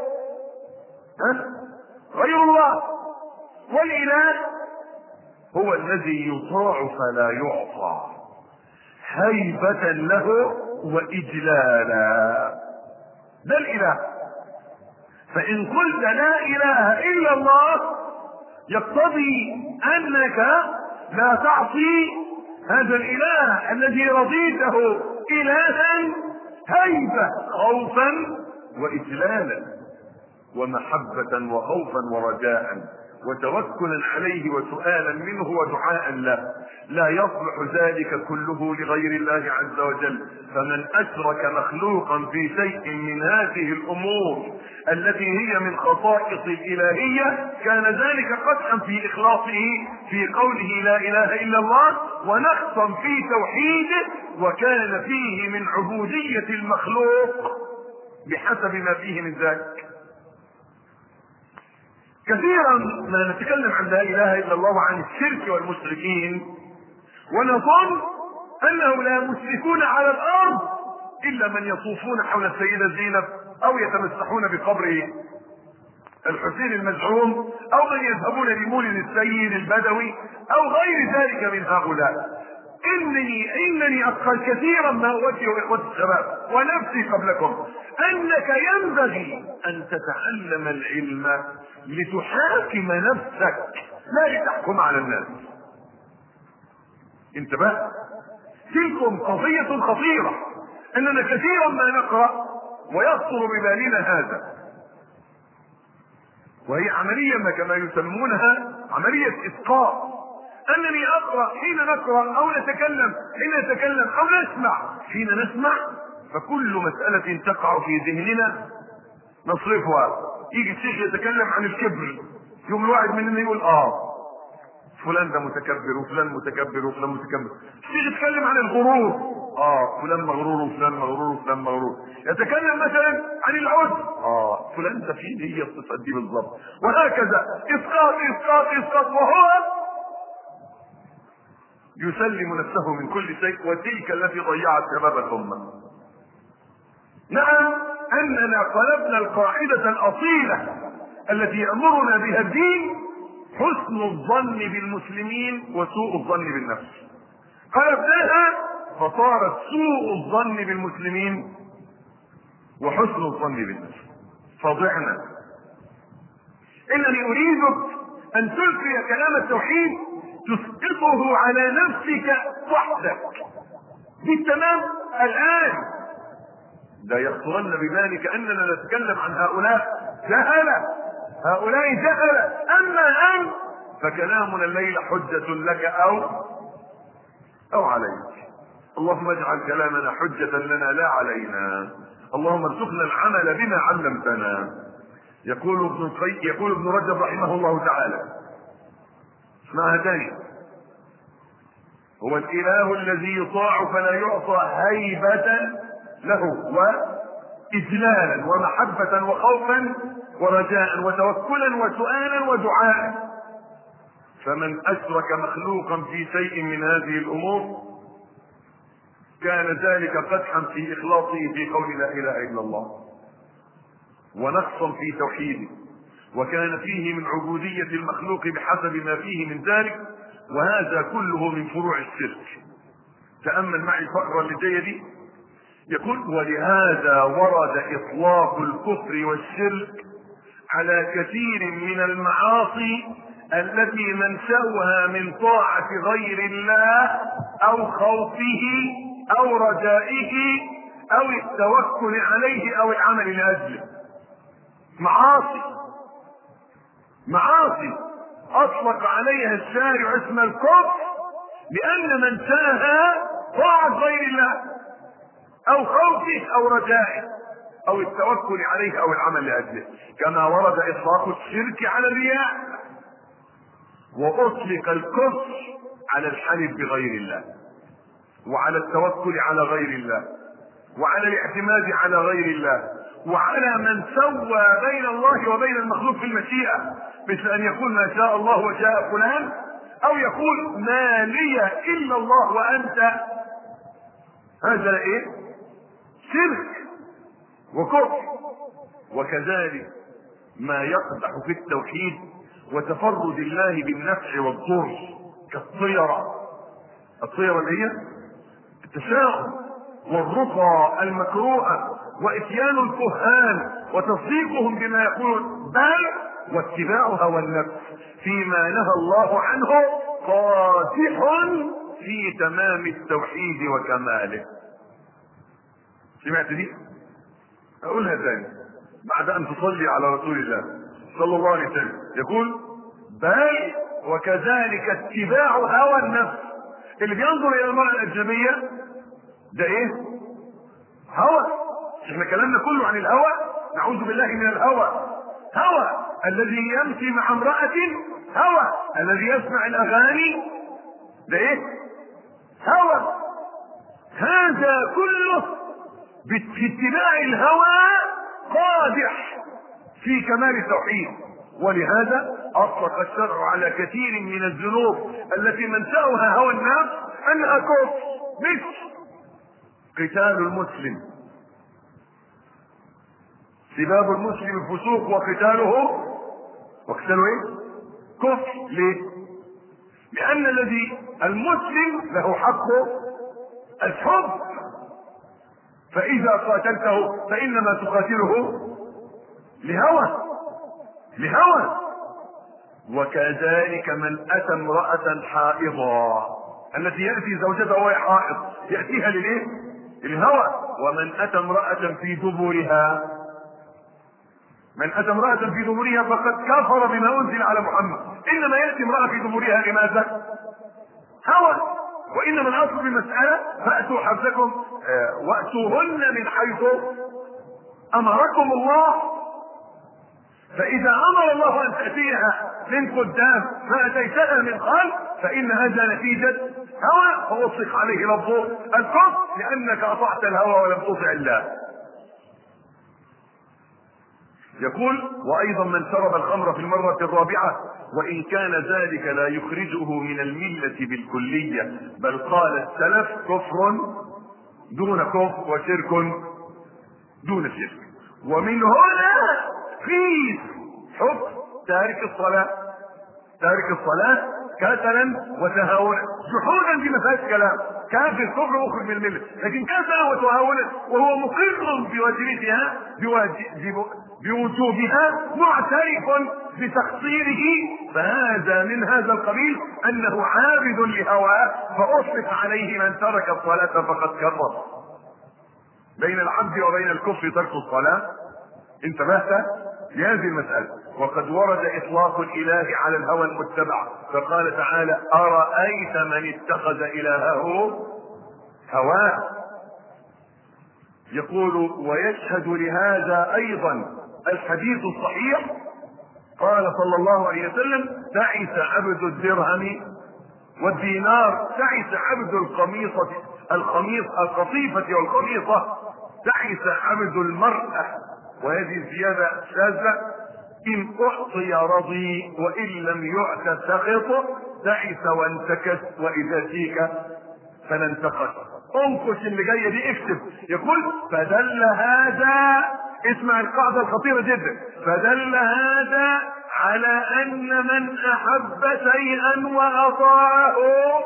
غير الله، والإله هو الذي يطاع فلا يعصى هيبة له وإجلالا. ده الإله. فإن قلت لا إله إلا الله يقتضي أنك لا تعصي هذا الإله الذي رضيته إلها هيبة، خوفا وإجلالا ومحبة وخوفا ورجاء وتوكلا عليه وسؤالا منه ودعاء له. لا يصلح ذلك كله لغير الله عز وجل. فمن أشرك مخلوقا في شيء من هذه الأمور التي هي من خصائص الإلهية كان ذلك قدحا في إخلاصه في قوله لا إله إلا الله، ونقصا في توحيده، وكان فيه من عبودية المخلوق بحسب ما فيه من ذلك. كثيرا ما نتكلم عن لا اله الا الله وعن الشرك والمشركين ونظن انهم لا مشركون على الارض الا من يطوفون حول السيدة زينب او يتمسحون بقبر الحسين المزعوم او من يذهبون لمولد السيد البدوي او غير ذلك من هؤلاء. انني اذكر كثيرا ما اوجه اخوتي الشباب ونفسي قبلكم انك ينبغي ان تتعلم العلم لتحاكم نفسك لا لتحكم على الناس. انتبه، تلكم قضية خطيرة، اننا كثيرا ما نقرأ ويخطر ببالنا هذا، وهي عملية ما كما يسمونها عملية اسقاط. انني اقرأ حين نقرأ او نتكلم حين نتكلم او نسمع حين نسمع، فكل مسألة تقع في ذهننا نصرفها. يجي الشيخ يتكلم عن الكبر، يوم الواحد مننا يقول فلان ده متكبر وفلان متكبر وفلان متكبر. الشيخ يتكلم عن الغرور، فلان مغرور وفلان مغرور وفلان مغرور. يتكلم مثلا عن العجب، فلان ده فيه هي الصفات دي بالضبط، وهكذا اسقاط اسقاط اسقاط، وهو يسلم نفسه من كل شيء، وتلك التي ضيعت شباب الامه. نعم، اننا قلبنا القاعدة الاصيلة التي يأمرنا بها الدين، حسن الظن بالمسلمين وسوء الظن بالنفس. قلبناها فصارت سوء الظن بالمسلمين وحسن الظن بالنفس، فضعنا. انني اريدك ان تلقي كلام التوحيد تسقطه على نفسك وحدك بالتمام الان. لا يخطرن بذلك اننا نتكلم عن هؤلاء جهلة، هؤلاء جهلة. اما ان فكلامنا الليل حجة لك او عليك. اللهم اجعل كلامنا حجة لنا لا علينا. اللهم ارزقنا العمل بما علمتنا. يقول ابن رجب رحمه الله تعالى، اسمعها تاني: هو الاله الذي يطاع فلا يعطى هيبة له واجلالا ومحبة وخوفا ورجاء وتوكلا وسؤالا ودعاء. فمن اشرك مخلوقا في شيء من هذه الامور كان ذلك قدحا في اخلاصه في قول لا اله الا الله، ونقصا في توحيده، وكان فيه من عبودية المخلوق بحسب ما فيه من ذلك، وهذا كله من فروع الشرك. تأمل معي الفقرة اللي جاية دي. يقول: ولهذا ورد إطلاق الكفر والشرك على كثير من المعاصي التي منشأها من طاعة غير الله أو خوفه أو رجائه أو التوكل عليه أو العمل لأجله. معاصي اطلق عليها الشارع اسم الكفر لان منشاها طاعة غير الله او خوفه او رجائه او التوكل عليه او العمل لاجله، كما ورد اطلاق الشرك على الرياء، واطلق الكفر على الحلف بغير الله، وعلى التوكل على غير الله، وعلى الاعتماد على غير الله، وعلى من سوى بين الله وبين المخلوق في المشيئة، مثل ان يقول ما شاء الله وشاء فلان، او يقول ما لي الا الله وانت. هذا ايه؟ شرك وكفر. وكذلك ما يقدح في التوحيد وتفرد الله بالنفع والضر كالطيرة اللي هي التشاؤم والرقى المكروهة واتيان الكهان وتصديقهم بما يقولون، بل واتباع هوى النفس فيما نهى الله عنه قادح في تمام التوحيد وكماله. سمعت دي؟ اقولها ثاني بعد ان تصلي على رسول الله صلى الله عليه وسلم. يقول: بل وكذلك اتباع هوى النفس. اللي بينظر الى المرأة الاجنبية ده ايه؟ هوى. احنا كلامنا كله عن الهوى، نعوذ بالله من الهوى. هوى الذي يمشي مع امرأة، هوى الذي يسمع الاغاني، ده ايه؟ هوى. هذا كله في اتباع الهوى قادح في كمال التوحيد. ولهذا اطلق الشرع على كثير من الذنوب التي منشأها هوى النفس انها كفر، مثل قتال المسلم، سباب المسلم فسوق وقتاله ايه؟ كفر. ليه؟ لان الذي المسلم له حقه الحب، فاذا قاتلته فانما تقاتله لهوى. وكذلك من اتى امرأة حائضا، التي يأتي زوجته وهي حائض يأتيها للإيه؟ الهوى. ومن اتى امرأة في دبرها، من اتى امرأة في دبرها فقد كفر بما انزل على محمد. انما يأتي امرأة في دبرها لماذا؟ هوى. وانما الاصل في المسألة فأتوا حرثكم وأتوهن من حيث امركم الله. فاذا امر الله ان تأتيها من قدام فأتيتها من خلف فان هذا نتيجة هوى، فأطلق عليه لفظ الكفر لانك اطعت الهوى ولم تطع الله. يقول: وايضا من شرب الخمر في المرة الرابعة وان كان ذلك لا يخرجه من الملة بالكلية، بل قال السلف كفر دون كفر وشرك دون شرك. ومن هنا قيس حكم تارك الصلاة كسلا وتهاونا، جحودا بما فيهاش كلام، كافر كفر مخرج من المله، لكن كسلا وتهاونا وهو مقر بوجوبها معترف بتقصيره، فهذا من هذا القبيل انه عابد لهواه، فاطلق عليه من ترك الصلاة فقد كفر. بين العبد وبين الكفر ترك الصلاة. انتبهت لهذه المسألة. وقد ورد اطلاق الاله على الهوى المتبع، فقال تعالى: ارايت من اتخذ الهه هواه. يقول: ويشهد لهذا ايضا الحديث الصحيح، قال صلى الله عليه وسلم: تعس عبد الدرهم والدينار، تعس عبد القطيفة والقميصة، تعس عبد المرأة. وهذه زيادة شاذة: إن أعطي رضي وإن لم يعت سخط، تعس وانتكس وإذا شيك فلا انتقص. انقش اللي جايه دي، اكتب. يقول: فدل هذا، اسمع القاعده الخطيره جدا، فدل هذا على ان من احب شيئا واطاعه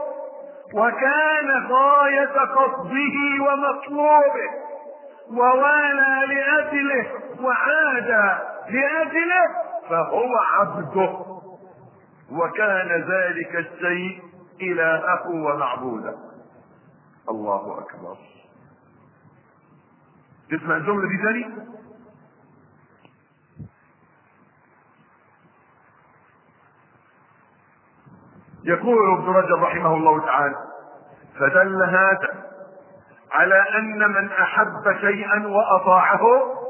وكان غايه قصده ومطلوبه ووالى لاجله وعاد لاجله، فهو عبده، وكان ذلك الشيء الهه ومعبوده. الله اكبر. تسمع الجمله دي تاني؟ يقول ابن رجب رحمه الله تعالى: فدل هذا على ان من احب شيئا واطاعه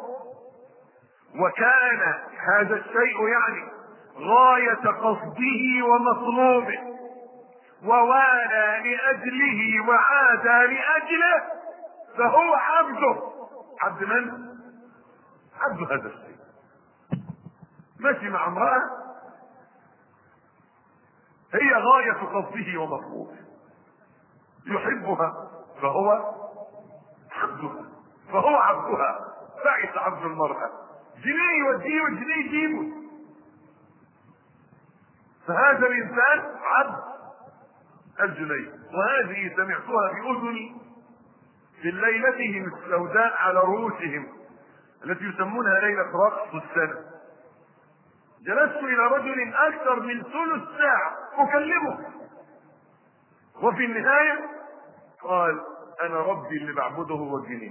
وكان هذا الشيء يعني غايه قصده ومطلوبه ووالى لاجله وعاد لاجله، فهو عبده. عبد من؟ عبد هذا الشيء. ماشي مع امرأة هي غاية قصده ومطلوبه، يحبها فهو عبدها، فهو عبدها. تعس عبد المرأة، جنيه يوديه وجنيه يجيبه. فهذا الإنسان عبد الجنيه. وهذه سمعتها بأذني في ليلتهم السوداء على رؤوسهم التي يسمونها ليلة رقص السنة. جلست إلى رجل أكثر من ثلث ساعة أكلمه، وفي النهاية قال: أنا ربي اللي بعبده هو الجنيه.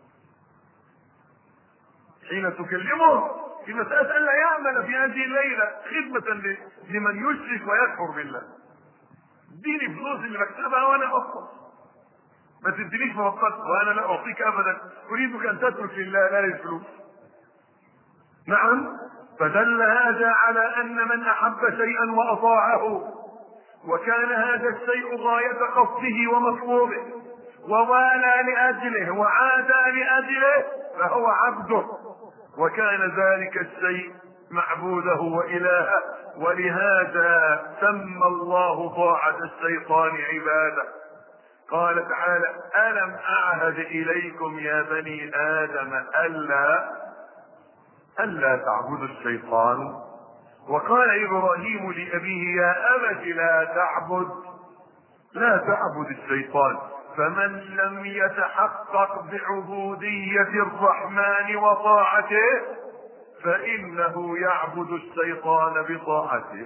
حين تكلمه في مسألة أن لا يعمل في هذه الليلة خدمة لمن يشرك ويكفر بالله، اديني فلوس اللي بكتبها وأنا أفضل، ما تدينيش موقت وأنا لا أعطيك أبدا، أريدك أن تترك لله لا للفلوس. نعم. فدل هذا على أن من أحب شيئا وأطاعه وكان هذا الشيء غاية قصده ومطلوبه ووالى لأجله وعاد لأجله، فهو عبده، وكان ذلك الشيء معبوده وإلهه. ولهذا سمى الله طاعة الشيطان عباده. قال تعالى: ألم أعهد إليكم يا بني آدم ألا تعبدوا الشيطان. وقال إبراهيم لأبيه: يا أبت لا تعبد الشيطان، فمن لم يتحقق بعبودية الرحمن وطاعته فإنه يعبد الشيطان بطاعته.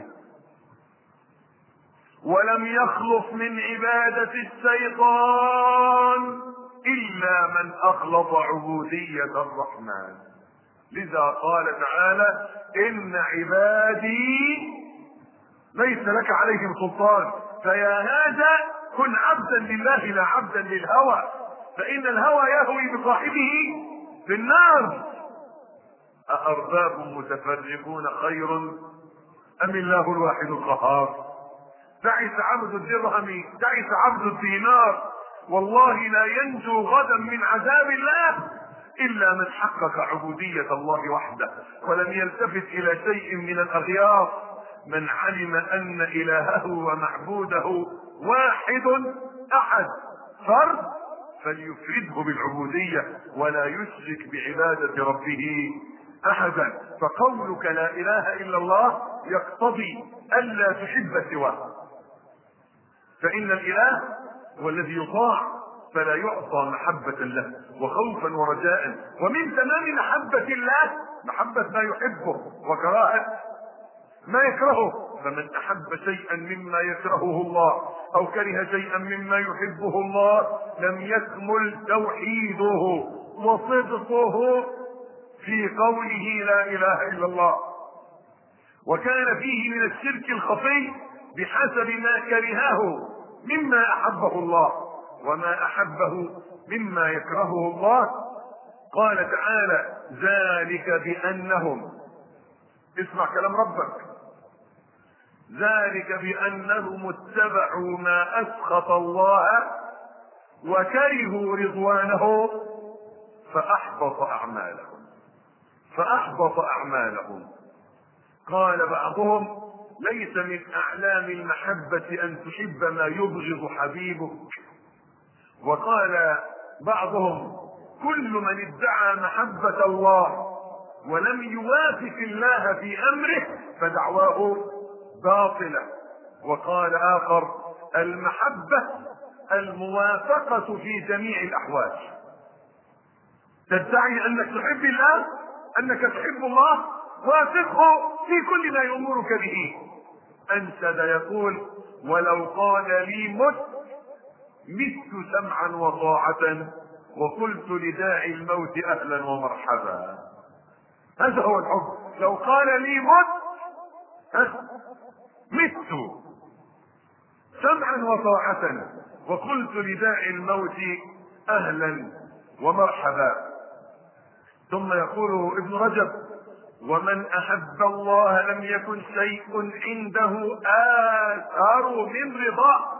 ولم يخلص من عبادة الشيطان إلا من أخلص عبودية الرحمن. لذا قال تعالى: إن عبادي ليس لك عليهم سلطان. فيا هذا كن عبدا لله لا عبدا للهوى، فإن الهوى يهوي بصاحبه في النار. أأرباب متفرقون خير أم الله الواحد القهار؟ تعس عبد الدرهم، تعس عبد الدينار، والله لا ينجو غدا من عذاب الله إلا من حقق عبودية الله وحده ولم يلتفت إلى شيء من الأغيار. من علم أن إلهه ومعبوده واحد أحد فرد فليفرده بالعبودية ولا يشرك بعبادة ربه أحدا. فقولك لا إله إلا الله يقتضي ألا تحب سواه، فإن الإله هو الذي يطاع فلا يعطى محبة له وخوفا ورجاء. ومن تمام محبة الله محبة ما يحبه وكراهة ما يكرهه. فمن أحب شيئا مما يكرهه الله أو كره شيئا مما يحبه الله لم يكمل توحيده وصدقه في قوله لا إله إلا الله، وكان فيه من الشرك الخفي بحسب ما كرهه مما أحبه الله وما أحبه مما يكرهه الله. قال تعالى: ذلك بأنهم، اسمع كلام ربك، ذلك بأنهم اتبعوا ما أسخط الله وكرهوا رضوانه فأحبط أعمالهم. قال بعضهم: ليس من أعلام المحبة أن تحب ما يبغض حبيبك. وقال بعضهم: كل من ادعى محبة الله ولم يوافق الله في أمره فدعواه باطلة. وقال آخر: المحبة الموافقة في جميع الأحوال. تدعي أنك تحب الله، أنك تحب الله، وافقه في كل ما يأمرك به. أنشد يقول: ولو قال لي مت سمعا وطاعة وقلت لداعي الموت أهلا ومرحبا. هذا هو الحب. لو قال لي مت سمعا وطاعة وقلت لداعي الموت أهلا ومرحبا. ثم يقول ابن رجب: ومن أحب الله لم يكن شيء عنده آثر من رضاه.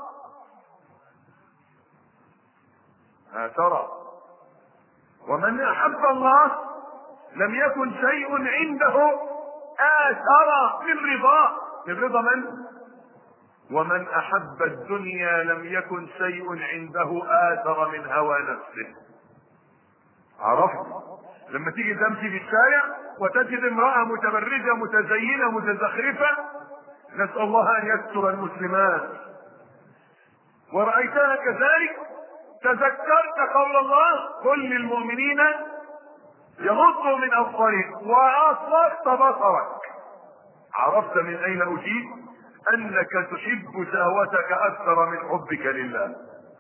ومن أحب الله لم يكن شيء عنده آثر من رضاه. من رضا من؟ ومن أحب الدنيا لم يكن شيء عنده آثر من هوى نفسه. عرفت؟ لما تيجي تمشي في الشارع وتجد امرأة متبرجة متزينة متزخرفة، نسأل الله أن يستر المسلمات، ورأيتها كذلك، تذكرت قول الله: قل للمؤمنين يغضوا من أبصارهم وأصلحت بصرك. عرفت من أين أجيب؟ أنك تحب شهوتك أكثر من حبك لله.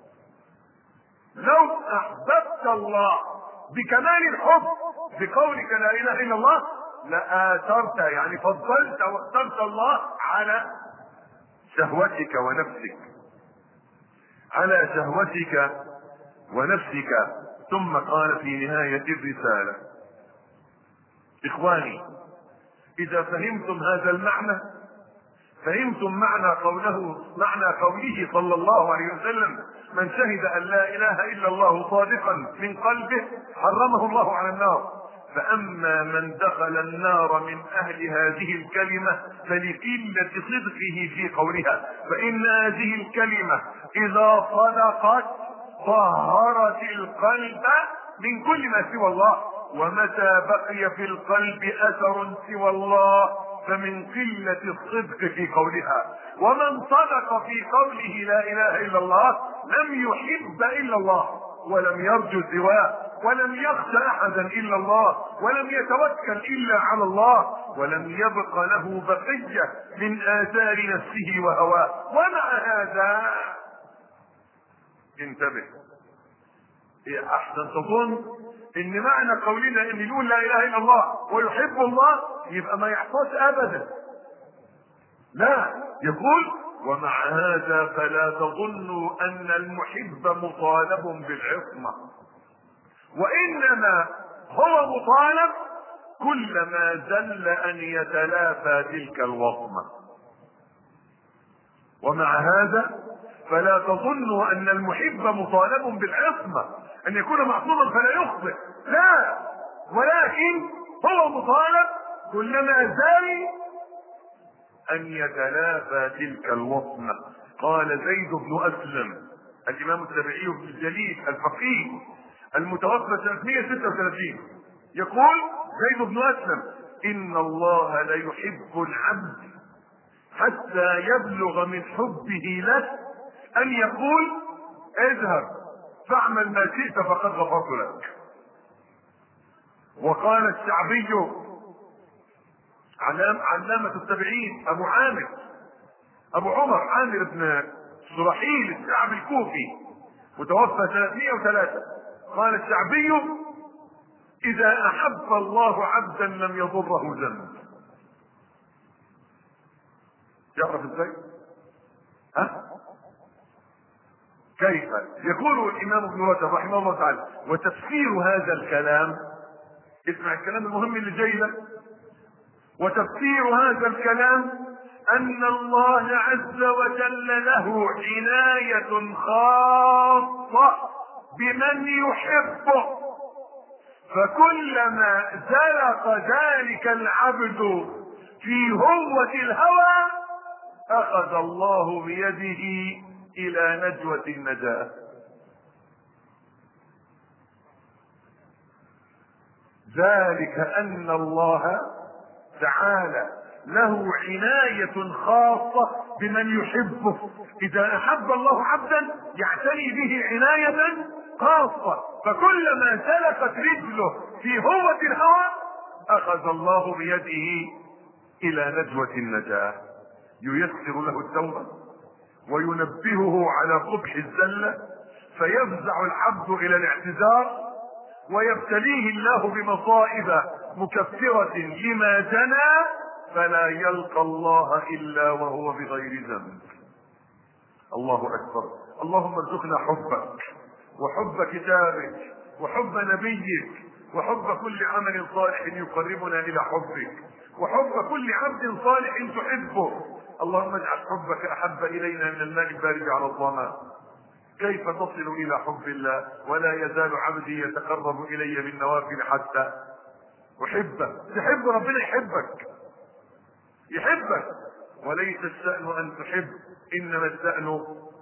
لو أحببت الله بكمال الحب بقولك لا إله إلا الله لآثرت، يعني فضلت واخترت الله على شهوتك ونفسك، على شهوتك ونفسك. ثم قال في نهاية الرسالة: إخواني، إذا فهمتم هذا المعنى فهمتم معنى قوله صلى الله عليه وسلم: من شهد أن لا إله إلا الله صادقا من قلبه حرمه الله على النار. فأما من دخل النار من أهل هذه الكلمة فلقلة صدقه في قولها، فإن هذه الكلمة إذا صدقت طهرت القلب من كل ما سوى الله، ومتى بقي في القلب أثر سوى الله فمن قلة الصدق في قولها. ومن صدق في قوله لا إله إلا الله لم يحب إلا الله ولم يرجو سواه ولم يخش أحدا إلا الله ولم يتوكل إلا على الله ولم يبق له بقية من آثار نفسه وهواه. ومع هذا انتبه، أحسن تظن ان معنى قولنا ان يقول لا اله الا الله ويحب الله يبقى ما يحصلش ابدا. لا، يقول: ومع هذا فلا تظنوا ان المحب مطالب بالعصمة، وانما هو مطالب كلما زل ان يتلافى تلك الوصمة. ومع هذا فلا تظنوا ان المحب مطالب بالعصمة، ان يكون معصوما فلا يخطئ، لا، ولكن هو مطالب كلما زال ان يتلافى تلك الوصمة. قال زيد بن اسلم الامام التابعي الجليل الفقيه المتوفى سنة 136 يقول زيد بن اسلم: ان الله لا يحب العبد حتى يبلغ من حبه له ان يقول: اذهب فاعمل ما شئت فقد غفرت لك. وقال الشعبي علامة التابعين ابو عمر عامر بن شرحيل الشعبي الكوفي متوفى سنة 103، قال الشعبي: اذا احب الله عبدا لم يضره ذنب. يعرف ازاي؟ كيف؟ يقول الامام ابن رجب رحمه الله تعالى: وتفسير هذا الكلام، اسمع الكلام المهم اللي جاي ده، وتفسير هذا الكلام أن الله عز وجل له عناية خاصة بمن يحبه، فكلما زلق ذلك العبد في هوة الهوى أخذ الله بيده إلى نجوة النجاة. ذلك أن الله تعالى له عناية خاصة بمن يحبه، إذا أحب الله عبدا يعتني به عناية خاصة، فكلما سلكت رجله في هوة الهوى أخذ الله بيده إلى نجوة النجاة، ييسر له التوبة وينبهه على قبح الزلة، فيفزع العبد إلى الاعتذار، ويبتليه الله بمصائب مكفرة لما جنى، فلا يلقى الله إلا وهو بغير ذنب. الله أكبر. اللهم ارزقنا حبك وحب كتابك وحب نبيك وحب كل عمل صالح يقربنا إلى حبك وحب كل عبد صالح تحبه. اللهم اجعل حبك أحب إلينا من الماء البارد على الظمأ. كيف تصل إلى حب الله ولا يزال عبدي يتقرب إلي بالنوافل حتى أحبه؟ تحب ربنا يحبك، وليس الشأن أن تحب، إنما الشأن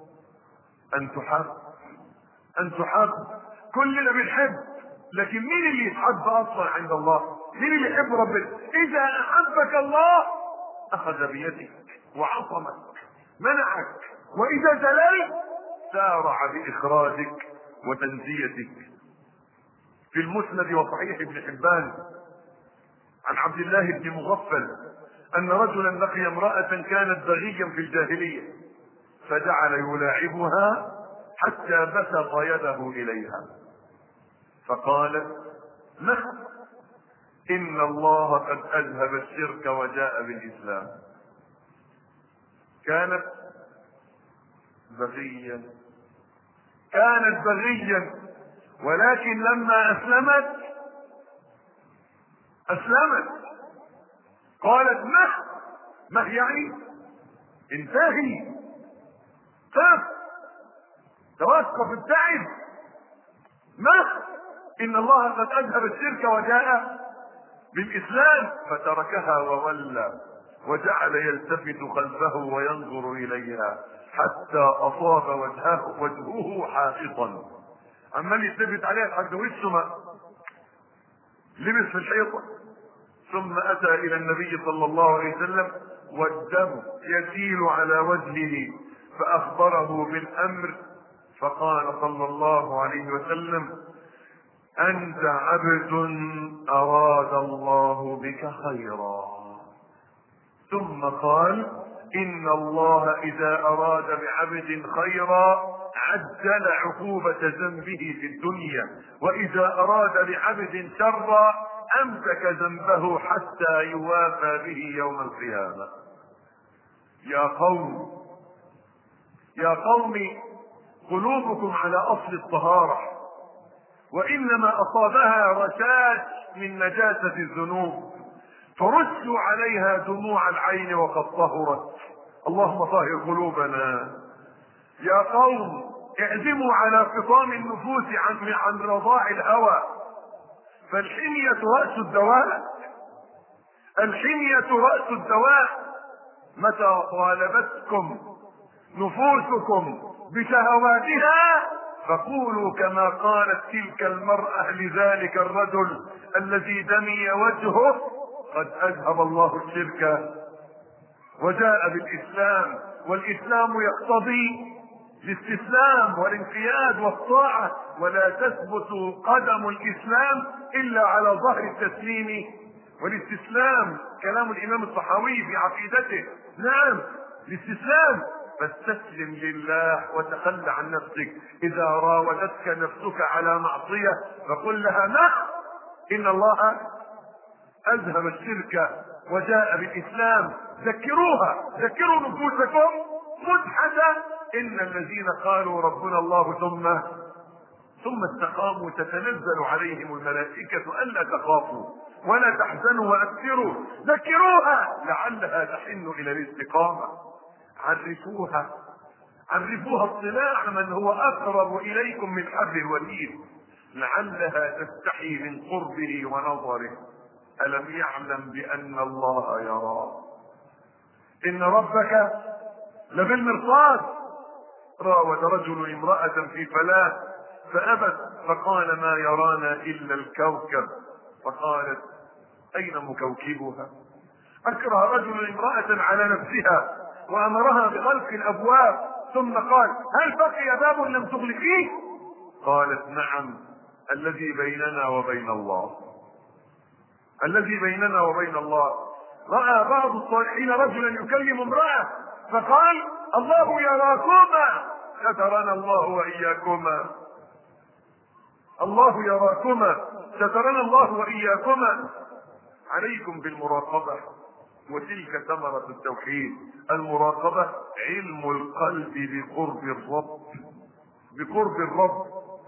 أن تحب. كلنا بنحب، لكن مين اللي يتحب أصلا عند الله؟ مين اللي يحب ربنا؟ إذا أحبك الله أخذ بيدك وعصمك منعك، وإذا زللت سارع بإخراجك وتنزيتك. في المسند وصحيح ابن حبان عن عبد الله بن مغفل أن رجلا لقي امرأة كانت بغيا في الجاهلية، فجعل يلاعبها حتى بسط يده إليها، فقالت: نعم، إن الله قد أذهب الشرك وجاء بالإسلام. كانت بغيا ولكن لما أسلمت قالت: ما يعني انتهي، توقف، ابتعد، إن الله قد أذهب الشرك وجاء بالإسلام. فتركها وولى وجعل يلتفت خلفه وينظر إليها حتى أصاب وجهه حائطا، عمال يلتفت عليها لحد وشه ما لبس في الحيطة. ثم أتى إلى النبي صلى الله عليه وسلم والدم يسيل على وجهه، فأخبره بالأمر، فقال صلى الله عليه وسلم: أنت عبد أراد الله بك خيرا. ثم قال: إن الله إذا أراد بعبد خيرا عجل عقوبة ذنبه في الدنيا، وإذا أراد بعبد شرا أمسك ذنبه حتى يوافى به يوم القيامة. يا قوم قلوبكم على أصل الطهارة، وإنما أصابها رشاش من نجاسة الذنوب، فرشوا عليها دموع العين وقد طهرت. اللهم طهر قلوبنا. يا قوم اعزموا على فطام النفوس عن رضاع الهوى، فالحمية رأس الدواء. متى طالبتكم نفوسكم بشهواتها فقولوا كما قالت تلك المرأة لذلك الرجل الذي دمي وجهه: قد أذهب الله الشرك وجاء بالإسلام. والإسلام يقتضي الاستسلام والانقياد والطاعة، ولا تثبت قدم الإسلام إلا على ظهر التسليم والاستسلام. كلام الإمام الطحاوي في عقيدته. نعم، الاستسلام، فاستسلم لله وتخلى عن نفسك. إذا راودتك نفسك على معصية فقل لها: إن الله أذهب الشرك وجاء بالإسلام. ذكروا نفوسكم مدحة: إن الذين قالوا ربنا الله ثم استقاموا تتنزل عليهم الملائكة ألا تخافوا ولا تحزنوا وأبشروا ذكروها لعلها تحن إلى الاستقامة. عرفوها اطلاع من هو أقرب إليكم من حبل الوريد لعلها تستحي من قربه ونظره. ألم يعلم بأن الله يرى؟ إن ربك لبالمرصاد. راود رجل امرأة في فلاة فأبت فقال ما يرانا إلا الكوكب. فقالت أين مكوكبها؟ أكره رجل امرأة على نفسها وأمرها بغلق الأبواب ثم قال هل بقي باب لم تغلقيه؟ قالت نعم الذي بيننا وبين الله. الذي بيننا وبين الله. رأى بعض الصالحين رجلا يكلم امرأة فقال الله يراكما سترنا الله وإياكما. الله يراكما سترنا الله وإياكما. عليكم بالمراقبة، وتلك ثمرة التوحيد. المراقبة علم القلب بقرب الرب. بقرب الرب.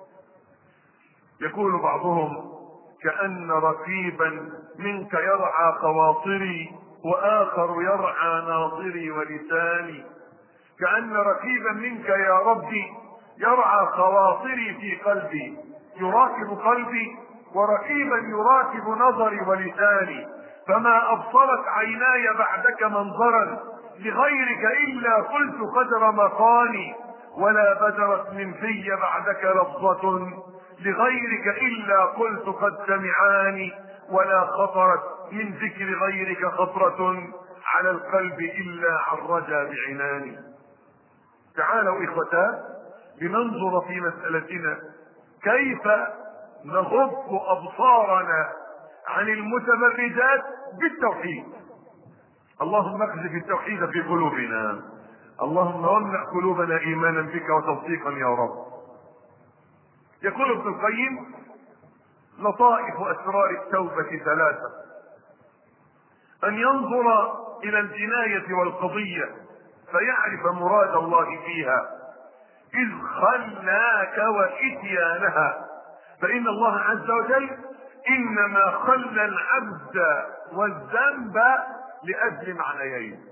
يقول بعضهم كأن رقيبا منك يرعى خواطري وآخر يرعى ناظري ولساني. كأن رقيبا منك يا ربي يرعى خواطري في قلبي، يراقب قلبي، ورقيبا يراقب نظري ولساني. فما أبصرت عيناي بعدك منظرا لغيرك إلا قلت قدر مقالي، ولا بدرت من في بعدك لفظة لغيرك إلا قلت قد سمعاني، ولا خطرت من ذكر غيرك خطرة على القلب إلا عرجا بعناني. تعالوا إخوتا لننظر في مسألتنا كيف نغض أبصارنا عن المتبرجات بالتوحيد. اللهم اقذف التوحيد في قلوبنا. اللهم واملأ قلوبنا إيمانا بك وتصديقا يا رب. يقول ابن القيم لطائف أسرار التوبة ثلاثة: أن ينظر إلى الجناية والقضية فيعرف مراد الله فيها إذ خلاك وإتيانها، فإن الله عز وجل إنما خلى العبد والذنب لأجل معنيين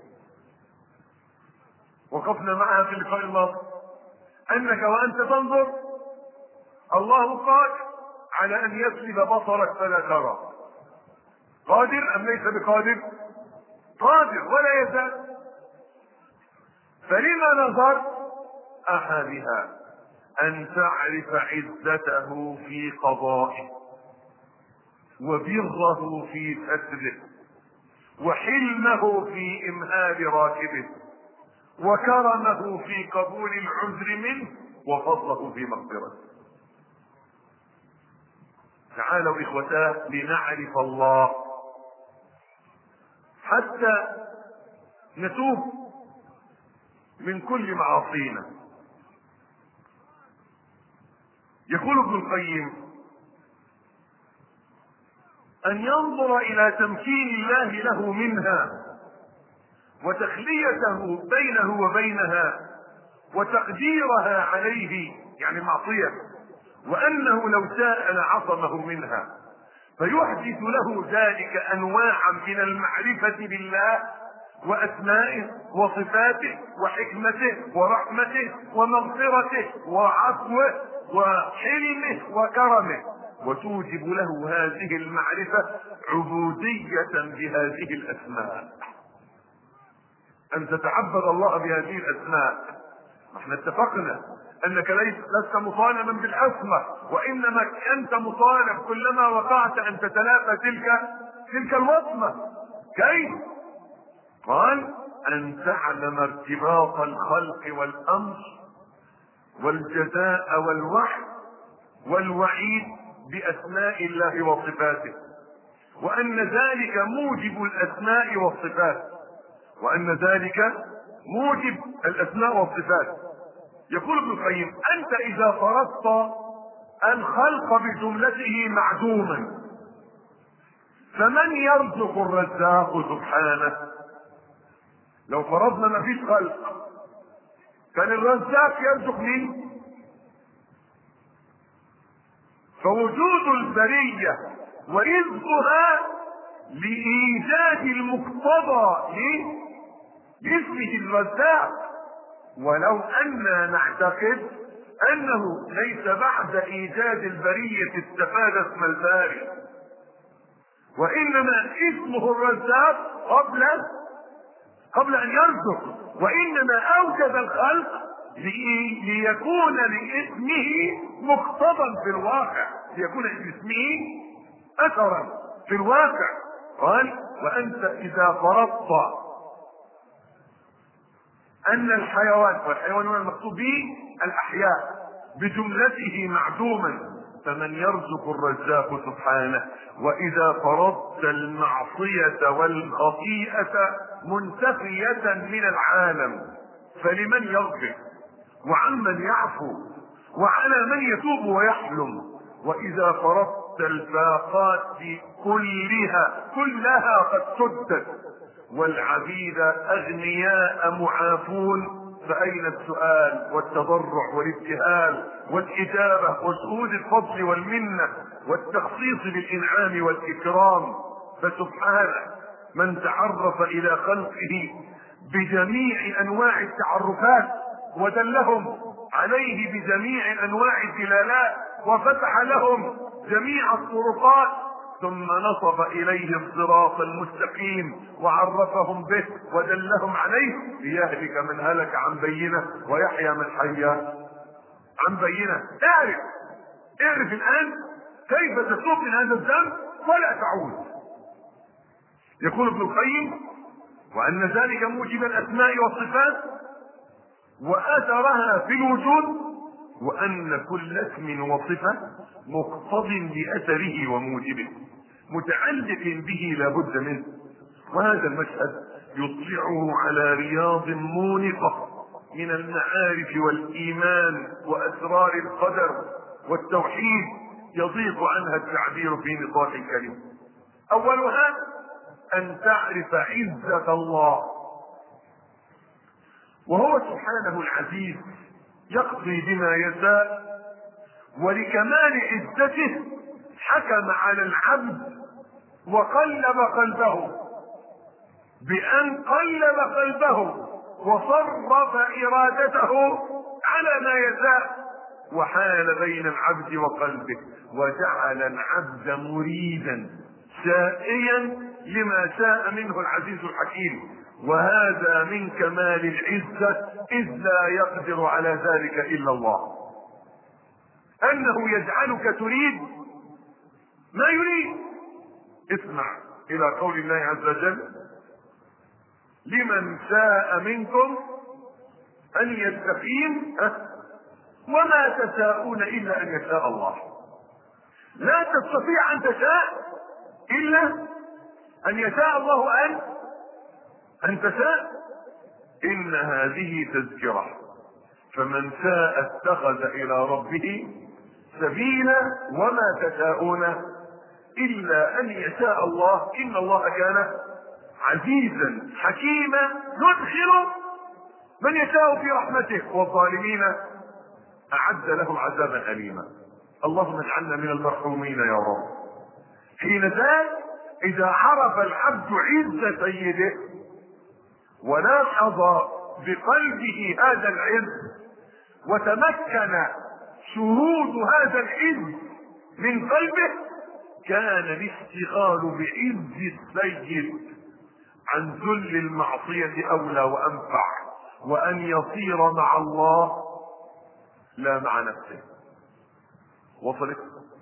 وقفنا معها في اللقاء الماضي، أنك وأنت تنظر الله قادر على أن يسلب بصرك فلا ترى. قادر أم ليس بقادر؟ قادر ولا يزال. فلما نظر؟ أحدها أن تعرف عزته في قضائه، وبره في ستره، وحلمه في إمهال راكبه، وكرمه في قبول العذر منه، وفضله في مغفرته. تعالوا إخوتاه لنعرف الله حتى نتوب من كل معاصينا. يقول ابن القيم أن ينظر إلى تمكين الله له منها وتخليته بينه وبينها وتقديرها عليه، يعني معصية، وأنه لو شاء لعصمه منها، فيحدث له ذلك أنواعا من المعرفة بالله وأسمائه وصفاته وحكمته ورحمته ومغفرته وعفوه وحلمه وكرمه، وتوجب له هذه المعرفة عبودية بهذه الأسماء، أن تتعبد الله بهذه الأسماء. احنا اتفقنا أنك لست مطالبا بالأسماء، وإنما أنت مطالب كلما وقعت أن تتلافى تلك الوصمة. كيف؟ قال أن تعلم ارتباط الخلق والأمر والجزاء والوعد والوعيد بأسماء الله وصفاته، وأن ذلك موجب الأسماء والصفات، وأن ذلك موجب الأسماء والصفات. يقول ابن القيم أنت إذا فرضت الخلق بجملته معدوما، فمن يرزق الرزاق سبحانه؟ لو فرضنا ما فيش خلق كان الرزاق يرزق مين؟ فوجود البرية ورزقها لإيجاد المقتضى لاسمه الرزاق، ولو أننا نعتقد أنه ليس بعد إيجاد البرية استفاد اسم الباري، وإنما اسمه الرزاق قبل أن يرزق، وإنما أوجد الخلق ليكون لاسمه مقتضى في الواقع، ليكون لاسمه أثرا في الواقع. قال: وأنت إذا فرضت أن الحيوان، والحيوان هو المقصود به الأحياء، بجملته معدوما، فمن يرزق الرزاق سبحانه. وإذا فرضت المعصية والخطيئة منتفية من العالم، فلمن يغفر وعمن يعفو وعلى من يتوب ويحلم. وإذا فرضت الفاقات كلها قد سدت، والعبيد أغنياء معافون، فأين السؤال والتضرع والابتهال والإجابة وشهود الفضل والمنة والتخصيص بالإنعام والإكرام؟ فسبحانه من تعرف إلى خلقه بجميع أنواع التعرفات ودلهم عليه بجميع أنواع الدلالات وفتح لهم جميع الطرقات، ثم نصب إليهم صراط المستقيم وعرفهم به ودلهم عليه، ليهلك من هلك عن بينه ويحيى من حي عن بينه. اعرف الآن كيف تتوب من هذا الذنب ولا تعود. يقول ابن القيم: وأن ذلك موجب الأسماء والصفات وأثرها في الوجود، وأن كل اسم وصفة مقتض لأثره وموجبه متعلق به لا بد منه. وهذا المشهد يطلعه على رياض مونقة من المعارف والإيمان وأسرار القدر والتوحيد يضيق عنها التعبير في نطاق الكلمة. أولها أن تعرف عزة الله، وهو سبحانه العزيز يقضي بما يشاء، ولكمال عزته حكم على العبد وقلب قلبه بأن قلب قلبه وصرف إرادته على ما يشاء، وحال بين العبد وقلبه، وجعل العبد مريدا سائيا لما شاء منه العزيز الحكيم. وهذا من كمال العزة، إذ لا يقدر على ذلك إلا الله، أنه يجعلك تريد ما يريد. اسمع إلى قول الله عز وجل: لمن شاء منكم أن يستقيم وما تشاءون إلا أن يشاء الله. لا تستطيع أن تشاء إلا أن يشاء الله أن تشاء. إن هذه تذكرة، فمن شاء اتخذ إلى ربه سبيلا وما تشاءون إلا أن يشاء الله. إن الله كان عزيزا حكيما يدخل من يشاء في رحمته، والظالمين أعد لهم عذابا أليما. اللهم اجعلنا من المرحومين يا رب. حين ذاك إذا عرف العبد عز سيده وناقض بقلبه هذا العز وتمكن شهود هذا العز من قلبه، كان الاشتغال بعز السيد عن ذل المعصية أولى وأنفع، وأن يصير مع الله لا مع نفسه. وصلت؟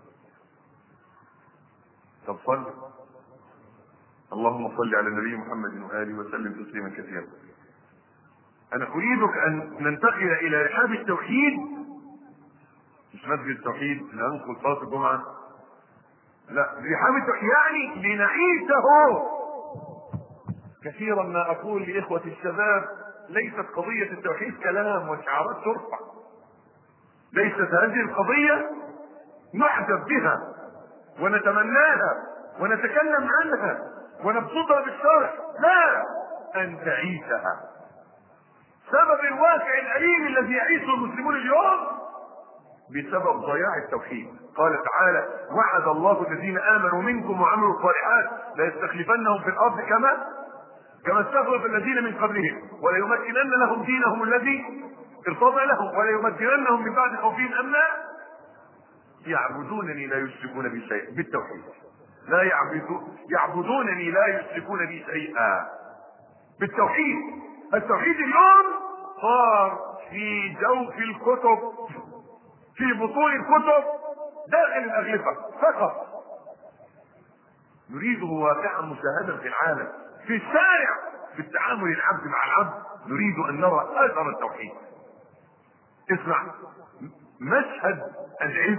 طب صل. اللهم صل على النبي محمد وآله وسلم تسليما كثيرا. أنا أريدك أن ننتقل إلى رحاب التوحيد، مش مسجد التوحيد لننقل صلاة الجمعة، لا، رحاب التوحيد يعني لنعيشه. كثيرا ما أقول لإخوة الشباب: ليست قضية التوحيد كلام وشعارات ترفع، ليست هذه القضية نعجب بها ونتمناها ونتكلم عنها ونبسطها بالشرح، لا، أن تعيشها. سبب الواقع الأليم الذي يعيشه المسلمون اليوم بسبب ضياع التوحيد. قال تعالى: وعد الله الذين آمنوا منكم وعملوا الصالحات ليستخلفنهم في الأرض كما استخلف الذين من قبلهم وليمكنن لهم دينهم الذي ارتضى لهم وليمكننهم من بعد خوفهم أمنا يعبدونني لا يشركون بي شيئا. بالتوحيد لا يعبدونني لا يشركون بي شيئا بالتوحيد. التوحيد اليوم صار في جوف الكتب، في بطون الكتب، داخل الأغلفة فقط. نريده واقعا مشاهدا في العالم، في الشارع، في التعامل العبد مع العبد. نريد ان نرى اثر التوحيد. اسمع مشهد العز،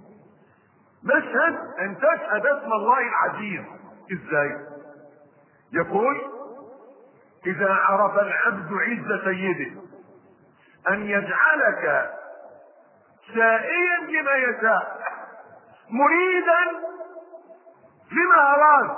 مشهد ان تشهد اسم الله العزيز. ازاي؟ يقول: اذا عرف العبد عز سيده ان يجعلك سائيا لما يشاء مريدا لما اراد.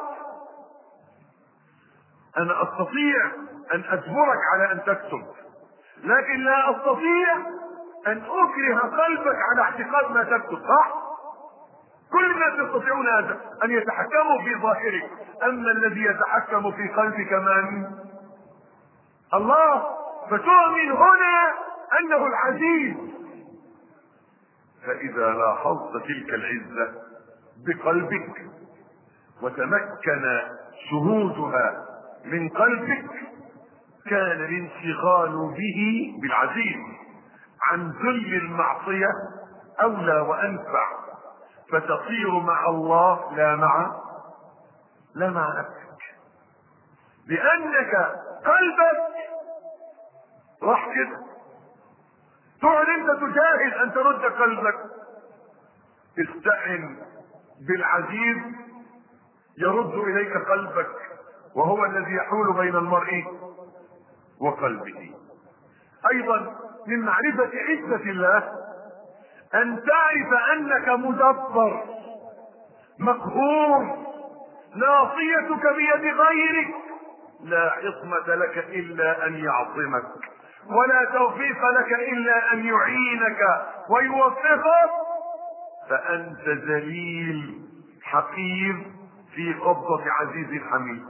انا استطيع ان اجبرك على ان تكتب، لكن لا استطيع ان اكره قلبك على اعتقاد ما تكتب. صح؟ كل الناس يستطيعون هذا، ان يتحكموا في ظاهرك، اما الذي يتحكم في قلبك من؟ الله. فتؤمن هنا انه العزيز. فاذا لاحظت تلك العزة بقلبك وتمكن شهودها من قلبك، كان الانشغال به بالعزيز عن ذل المعصية اولى وانفع، فتصير مع الله لا مع نفسك، لانك قلبك راح كده. تقعد انت تجاهد ان ترد قلبك. استعن بالعزيز يرد اليك قلبك، وهو الذي يحول بين المرء وقلبه. ايضا من معرفة عزة الله ان تعرف انك مدبر مقهور، ناصيتك بيد غيرك، لا عصمة لك الا ان يعصمك، ولا توفيق لك الا ان يعينك ويوفقك، فانت ذليل حقير في قبضة عزيز حميد.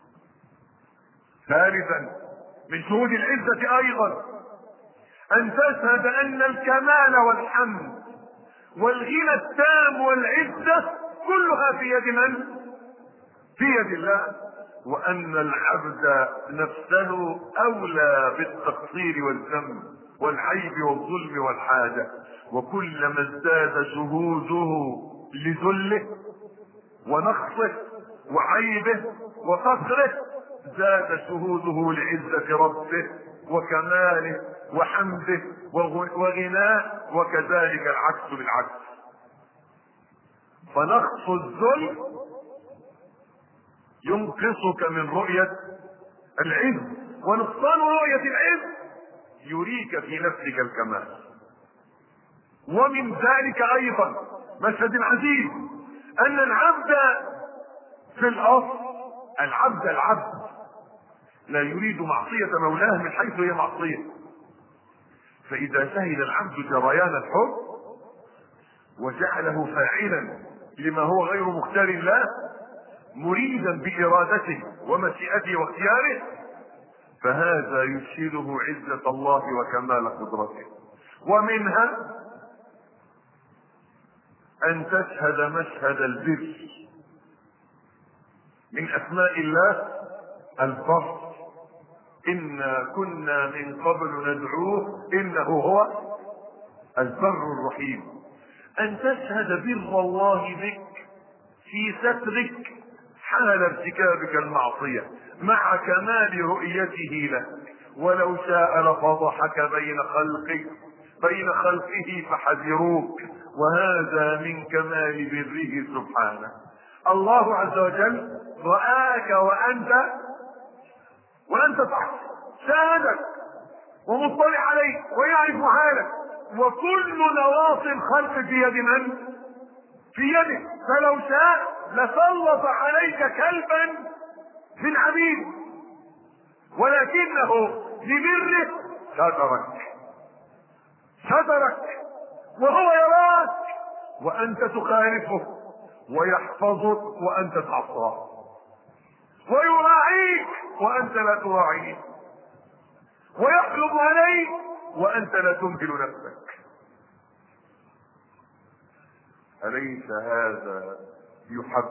ثالثا من شهود العزة ايضا ان تشهد ان الكمال والحمد والغنى التام والعزة كلها في يد من؟ في يد الله، وان العبد نفسه اولى بالتقصير والذنب والعيب والظلم والحاجة، وكلما ازداد شهوده لذله ونقصه وعيبه وفقره زاد شهوده لعزة ربه وكماله وحمده وغناه، وكذلك العكس بالعكس. فنقص الذل ينقصك من رؤية العز، ونقصان رؤية العز يريك في نفسك الكمال. ومن ذلك ايضا مشهد العزيز ان العبد في الاصل العبد لا يريد معصية مولاه من حيث هي معصية، فاذا شهد العبد جريان الحب وجعله فاعلا لما هو غير مختار له مريدا بارادته ومشيئته واختياره، فهذا يشهده عزة الله وكمال قدرته. ومنها ان تشهد مشهد البر. من اسماء الله البر، إنا كنا من قبل ندعوه إنه هو البر الرحيم. أن تشهد بر الله بك في سترك حال ارتكابك المعصية مع كمال رؤيته لك، ولو شاء لفضحك بين خلقه فحذروك، وهذا من كمال بره سبحانه. الله عز وجل رآك وانت تحت، شاهدك ومطلع عليك ويعرف حالك، وكل نواصي الخلق في يد من؟ في يده. فلو شاء لسلط عليك كلبا من عبيد، ولكنه لبره سترك وهو يراك وأنت تخالفه، ويحفظك وأنت تعصاه، ويراعيك وأنت لا تراعيه، ويحلم عليك وأنت لا تمهل نفسك. أليس هذا يحب؟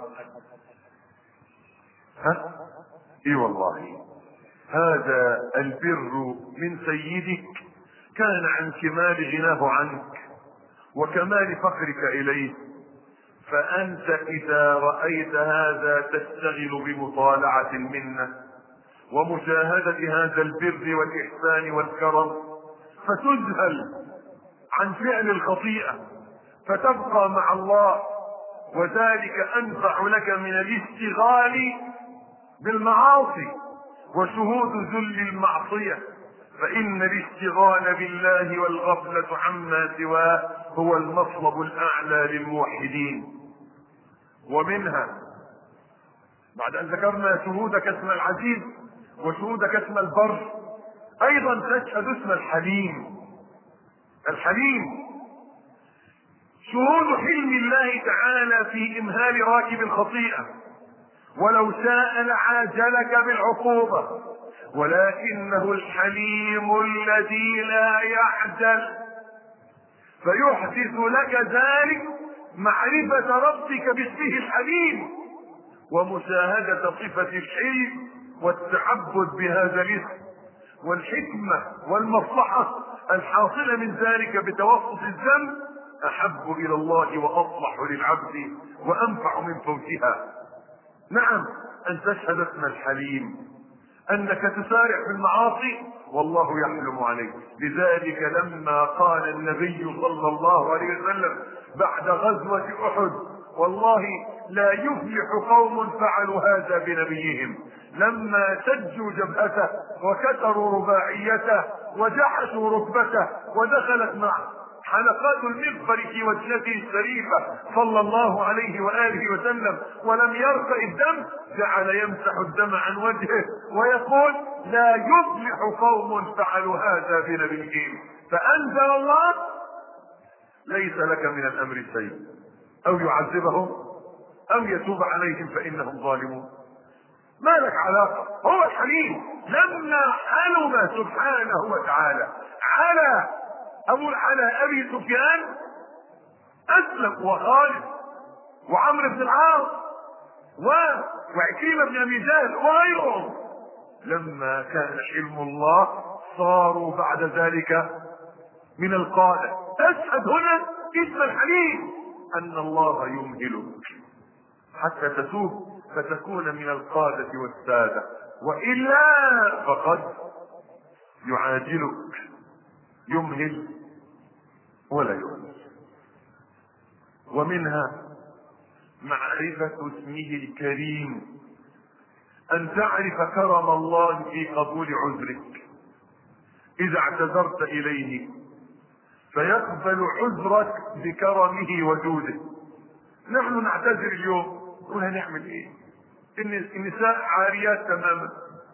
اي والله، هذا البر من سيدك كان عن كمال غناه عنك وكمال فقرك اليه، فانت اذا رأيت هذا تشتغل بمطالعة المنة ومشاهدة هذا البر والاحسان والكرم، فتذهل عن فعل الخطيئة فتبقى مع الله، وذلك انفع لك من الاشتغال بالمعاصي وشهود ذل المعصية، فإن الاشتغال بالله والغفلة عما سواه هو المطلب الأعلى للموحدين. ومنها بعد أن ذكرنا شهودك اسم العزيز وشهودك اسم البر، أيضا تشهد اسم الحليم. الحليم شهود حلم الله تعالى في إمهال راكب الخطيئة، ولو شاء لعاجلك بالعقوبة، ولكنه الحليم الذي لا يعجل، فيحدث لك ذلك معرفة ربك باسمه الحليم ومشاهدة صفة الحلم والتعبد بهذا الاسم، والحكمة والمصلحة الحاصلة من ذلك بتوسط الذنب أحب إلى الله وأصلح للعبد وأنفع من فوتها. نعم، أن تشهد اسم الحليم، أنك تسارع في المعاصي والله يحلم عليك. لذلك لما قال النبي صلى الله عليه وسلم بعد غزوة أحد: والله لا يفلح قوم فعلوا هذا بنبيهم، لما سجوا جبهته وكسروا رباعيته وجحشوا ركبته ودخلت معه حلقات المغفر في وجهته الشريفة صلى الله عليه وآله وسلم ولم يرق الدم، جعل يمسح الدم عن وجهه ويقول: لا يفلح قوم فعلوا هذا بنبيهم. فأنزل الله: ليس لك من الأمر شيء، أو يعذبهم أو يتوب عليهم فإنهم ظالمون. ما لك علاقة، هو الحليم. لما حلم سبحانه وتعالى على أبي سفيان أسلم وخالد وعمرو بن العاص وعكرمة بن أبي جهل وغيرهم، لما كان حلم الله صاروا بعد ذلك من القادة. تشهد هنا اسم الحليم أن الله يمهلك حتى تتوب فتكون من القادة والسادة، وإلا فقد يعاجلك، يمهل ولا يمهل. ومنها معرفة اسمه الكريم، أن تعرف كرم الله في قبول عذرك إذا اعتذرت إليه فيقبل عذرك بكرمه وجوده. نحن نعتذر اليوم قلنا نعمل ايه؟ النساء عاريات تماما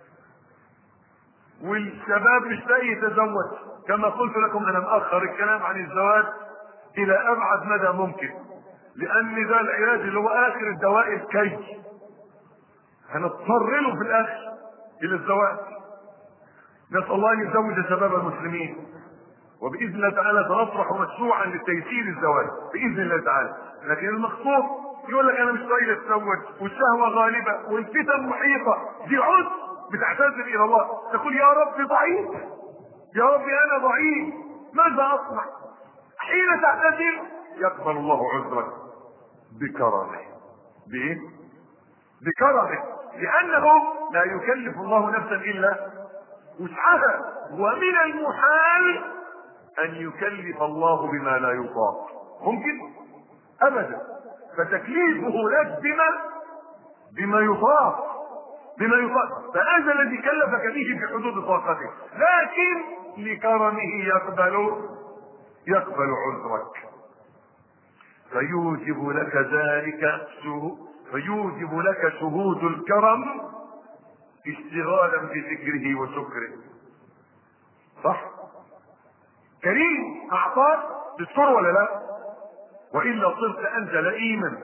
والشباب مش لاقي يتزوج. كما قلت لكم انا مأخر الكلام عن الزواج الى ابعد مدى ممكن، لان ذا العلاج اللي هو اخر الدواء الكي هنضطر له في الاخر الى الزواج. نسأل الله ان يزوج شباب المسلمين، وباذن الله تعالى سنطرح مشروعا لتيسير الزواج باذن الله تعالى. لكن المقصود يقول لك انا مش طايق اتزوج والشهوه غالبه والفتن محيطه، دي عذر بتعتذر الى الله، تقول: يا رب ضعيف، يا رب انا ضعيف، ماذا اصنع؟ حين تعتذر يقبل الله عذرك بكرمه. بايه؟ بكرمه، لانه لا يكلف الله نفسا الا وسعها، ومن المحال ان يكلف الله بما لا يطاق. ممكن؟ ابدا. فتكليفه لك بما يطاق، فهذا الذي كلفك به في حدود طاقته، لكن لكرمه يقبل عذرك، فيوجب لك ذلك فيوجب لك شهود الكرم اشتغالا بذكره وشكره. صح؟ كريم اعطاك تذكره ولا لا؟ والا صرت انت لئيما.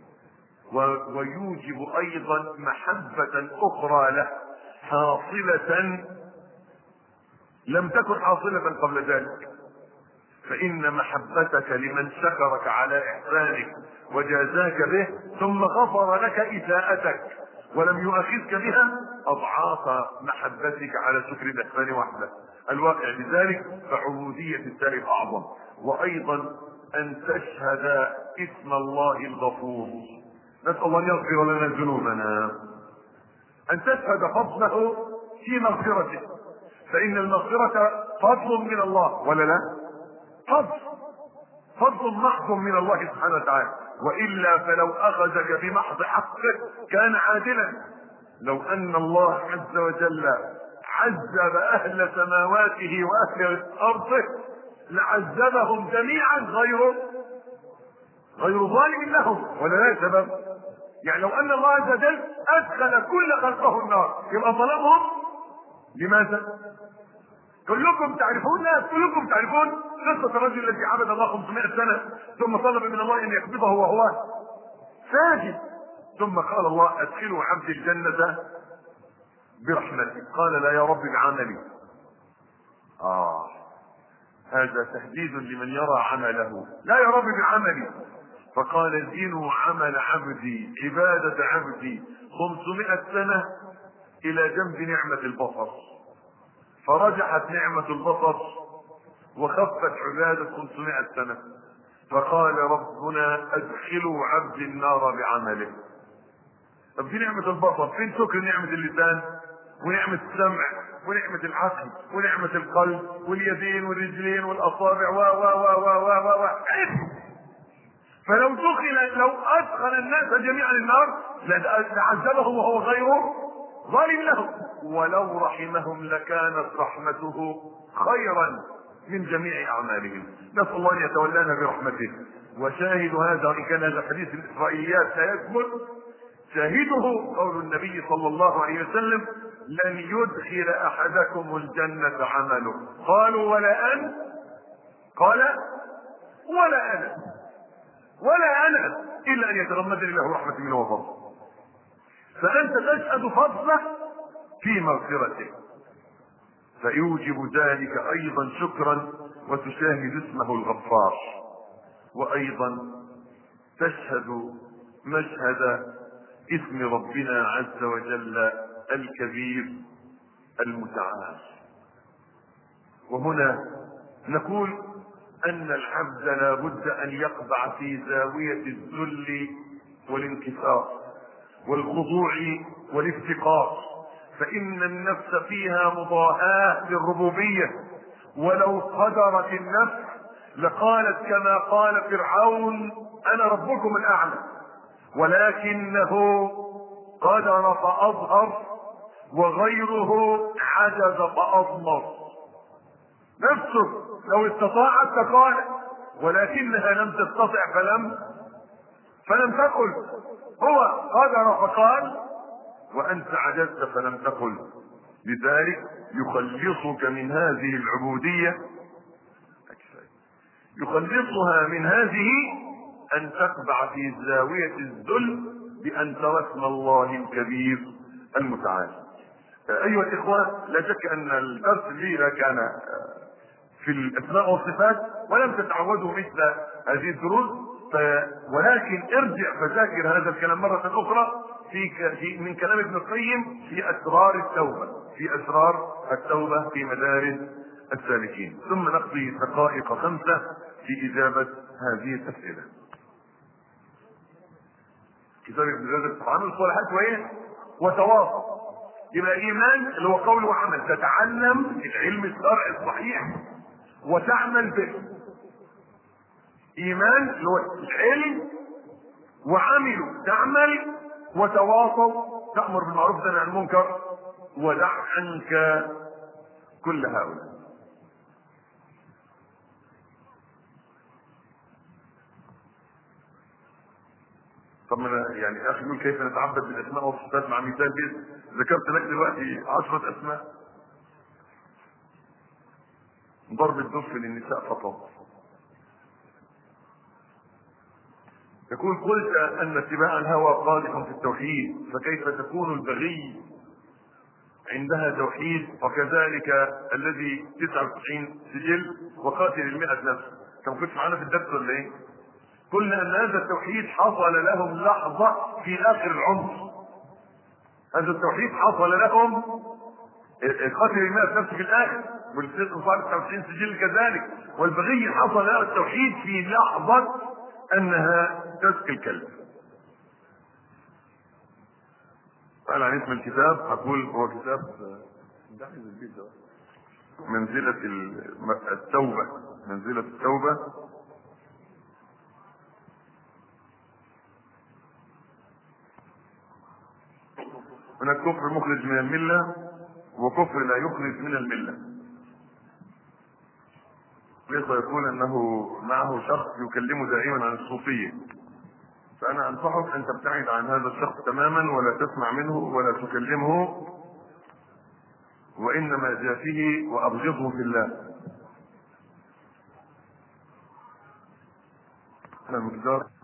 ويوجب ايضا محبة اخرى له حاصلة لم تكن حاصلة قبل ذلك. فان محبتك لمن شكرك على احسانك وجازاك به ثم غفر لك اساءتك ولم يؤاخذك بها اضعاف محبتك على شكر الاحسان وحده. الواقع بذلك فعبودية التائب اعظم. وايضا ان تشهد اسم الله الغفور. نسأل الله ان يغفر لنا ذنوبنا. ان تشهد فضله في مغفرته، فان المغفرة فضل من الله ولا لا؟ فضل محض من الله سبحانه وتعالى. والا فلو اخذك بمحض حقه كان عادلا. لو ان الله عز وجل عذب اهل سماواته واهل ارضه لعذبهم جميعا غير ظالم لهم ولا لا سبب؟ يعني لو ان الله عز وجل ادخل كل خلقه النار يبقى ظلمهم. لماذا؟ كلكم تعرفون قصة الرجل الذي عبد الله 500 سنة ثم طلب من الله ان يقبضه وهو ساجد، ثم قال الله ادخلوا عبدي الجنة برحمتي، قال لا يا رب بعملي. هذا تهديد لمن يرى عمله. لا يا رب بعملي. فقال زنوا عمل عبدي عبادة عبدي 500 سنة الى جنب نعمة البصر، فرجحت نعمة البصر وخفت عبادة 500 سنة. فقال ربنا ادخلوا عبدي النار بعمله. طب دي نعمة البصر، فين شكر نعمة اللسان ونعمة السمع ونعمة العقل ونعمة القلب واليدين والرجلين والاصابع و فلو ادخل الناس جميعا النار لعذبهم وهو غيره ظالم لهم، ولو رحمهم لكانت رحمته خيرا من جميع اعمالهم. نسأل الله ان يتولانا برحمته. وشاهد هذا، وان كان هذا حديث الاسرائيليات لا يثبت، شاهده قول النبي صلى الله عليه وسلم لن يدخل احدكم الجنة عمله. قالوا ولا أنت؟ قال ولا انا الا ان يتغمدني له رحمة منه وفضل. فانت تشهد فضله في مغفرته، فيوجب ذلك ايضا شكرا وتشاهد اسمه الغفار. وايضا تشهد مشهد اسم ربنا عز وجل الكبير المتعال. وهنا نقول ان العبد لا بد ان يقبع في زاوية الذل والانكسار والخضوع والافتقار، فان النفس فيها مضاهاة للربوبية. ولو قدرت النفس لقالت كما قال فرعون انا ربكم الاعلى، ولكنه قدر فاظهر وغيره عجز فاضمر. نفسه لو استطاعت تقال، ولكنها لم تستطع فلم تقل. هو قدر فقال وانت عجزت فلم تقل. لذلك يخلصك من هذه العبودية، يخلصها من هذه ان تقبع في زاوية الذل بان ترى اسم الله الكبير المتعال. ايها الاخوة، لا شك ان الدرس الليلة كان في الاسماء والصفات ولم تتعودوا مثل هذه الدروس، ولكن ارجع فذاكر هذا الكلام مرة اخرى من كلام ابن القيم في اسرار التوبة في مدارج السالكين. ثم نقضي دقائق 5 في اجابة هذه الاسئلة. كتاب ابن رجب تعامل الصالحات وايه؟ وتواصل. يبقى ايمان اللي هو قول وعمل، تتعلم العلم الشرعي الصحيح وتعمل به. ايمان اللي هو العلم وعمل، تعمل وتواصل، تأمر بالمعروف وتنهى عن المنكر ودع عنك كل هؤلاء. طب يعني اخي يقول كيف نتعبد بالاسماء والصفات مع مثال بيت ذكرت لك دلوقتي 10 اسماء. ضرب الدف للنساء فقط يقول قلت ان اتباع الهوى قادح في التوحيد، فكيف تكون البغي عندها توحيد؟ وكذلك الذي 99 سجل وقاتل 100 نفس. انت ما كنتش معانا في الدرس ولا ايه؟ قلنا ان هذا التوحيد حصل لهم لحظه في اخر العمر. هذا التوحيد حصل لهم قاتل 100 نفس في الاخر، والصدق 99 سجل كذلك. والبغي حصل لها التوحيد في لحظه انها تسقي الكلب. قال عن اسم الكتاب، اقول هو كتاب منزلة التوبة. منزلة التوبة. هناك كفر مخرج من الملة وكفر لا يخرج من الملة. ليس يقول انه معه شخص يكلمه دائما عن الصوفية، فانا انصحك ان تبتعد عن هذا الشخص تماما ولا تسمع منه ولا تكلمه، وانما جافه وابغضه في الله. المقدار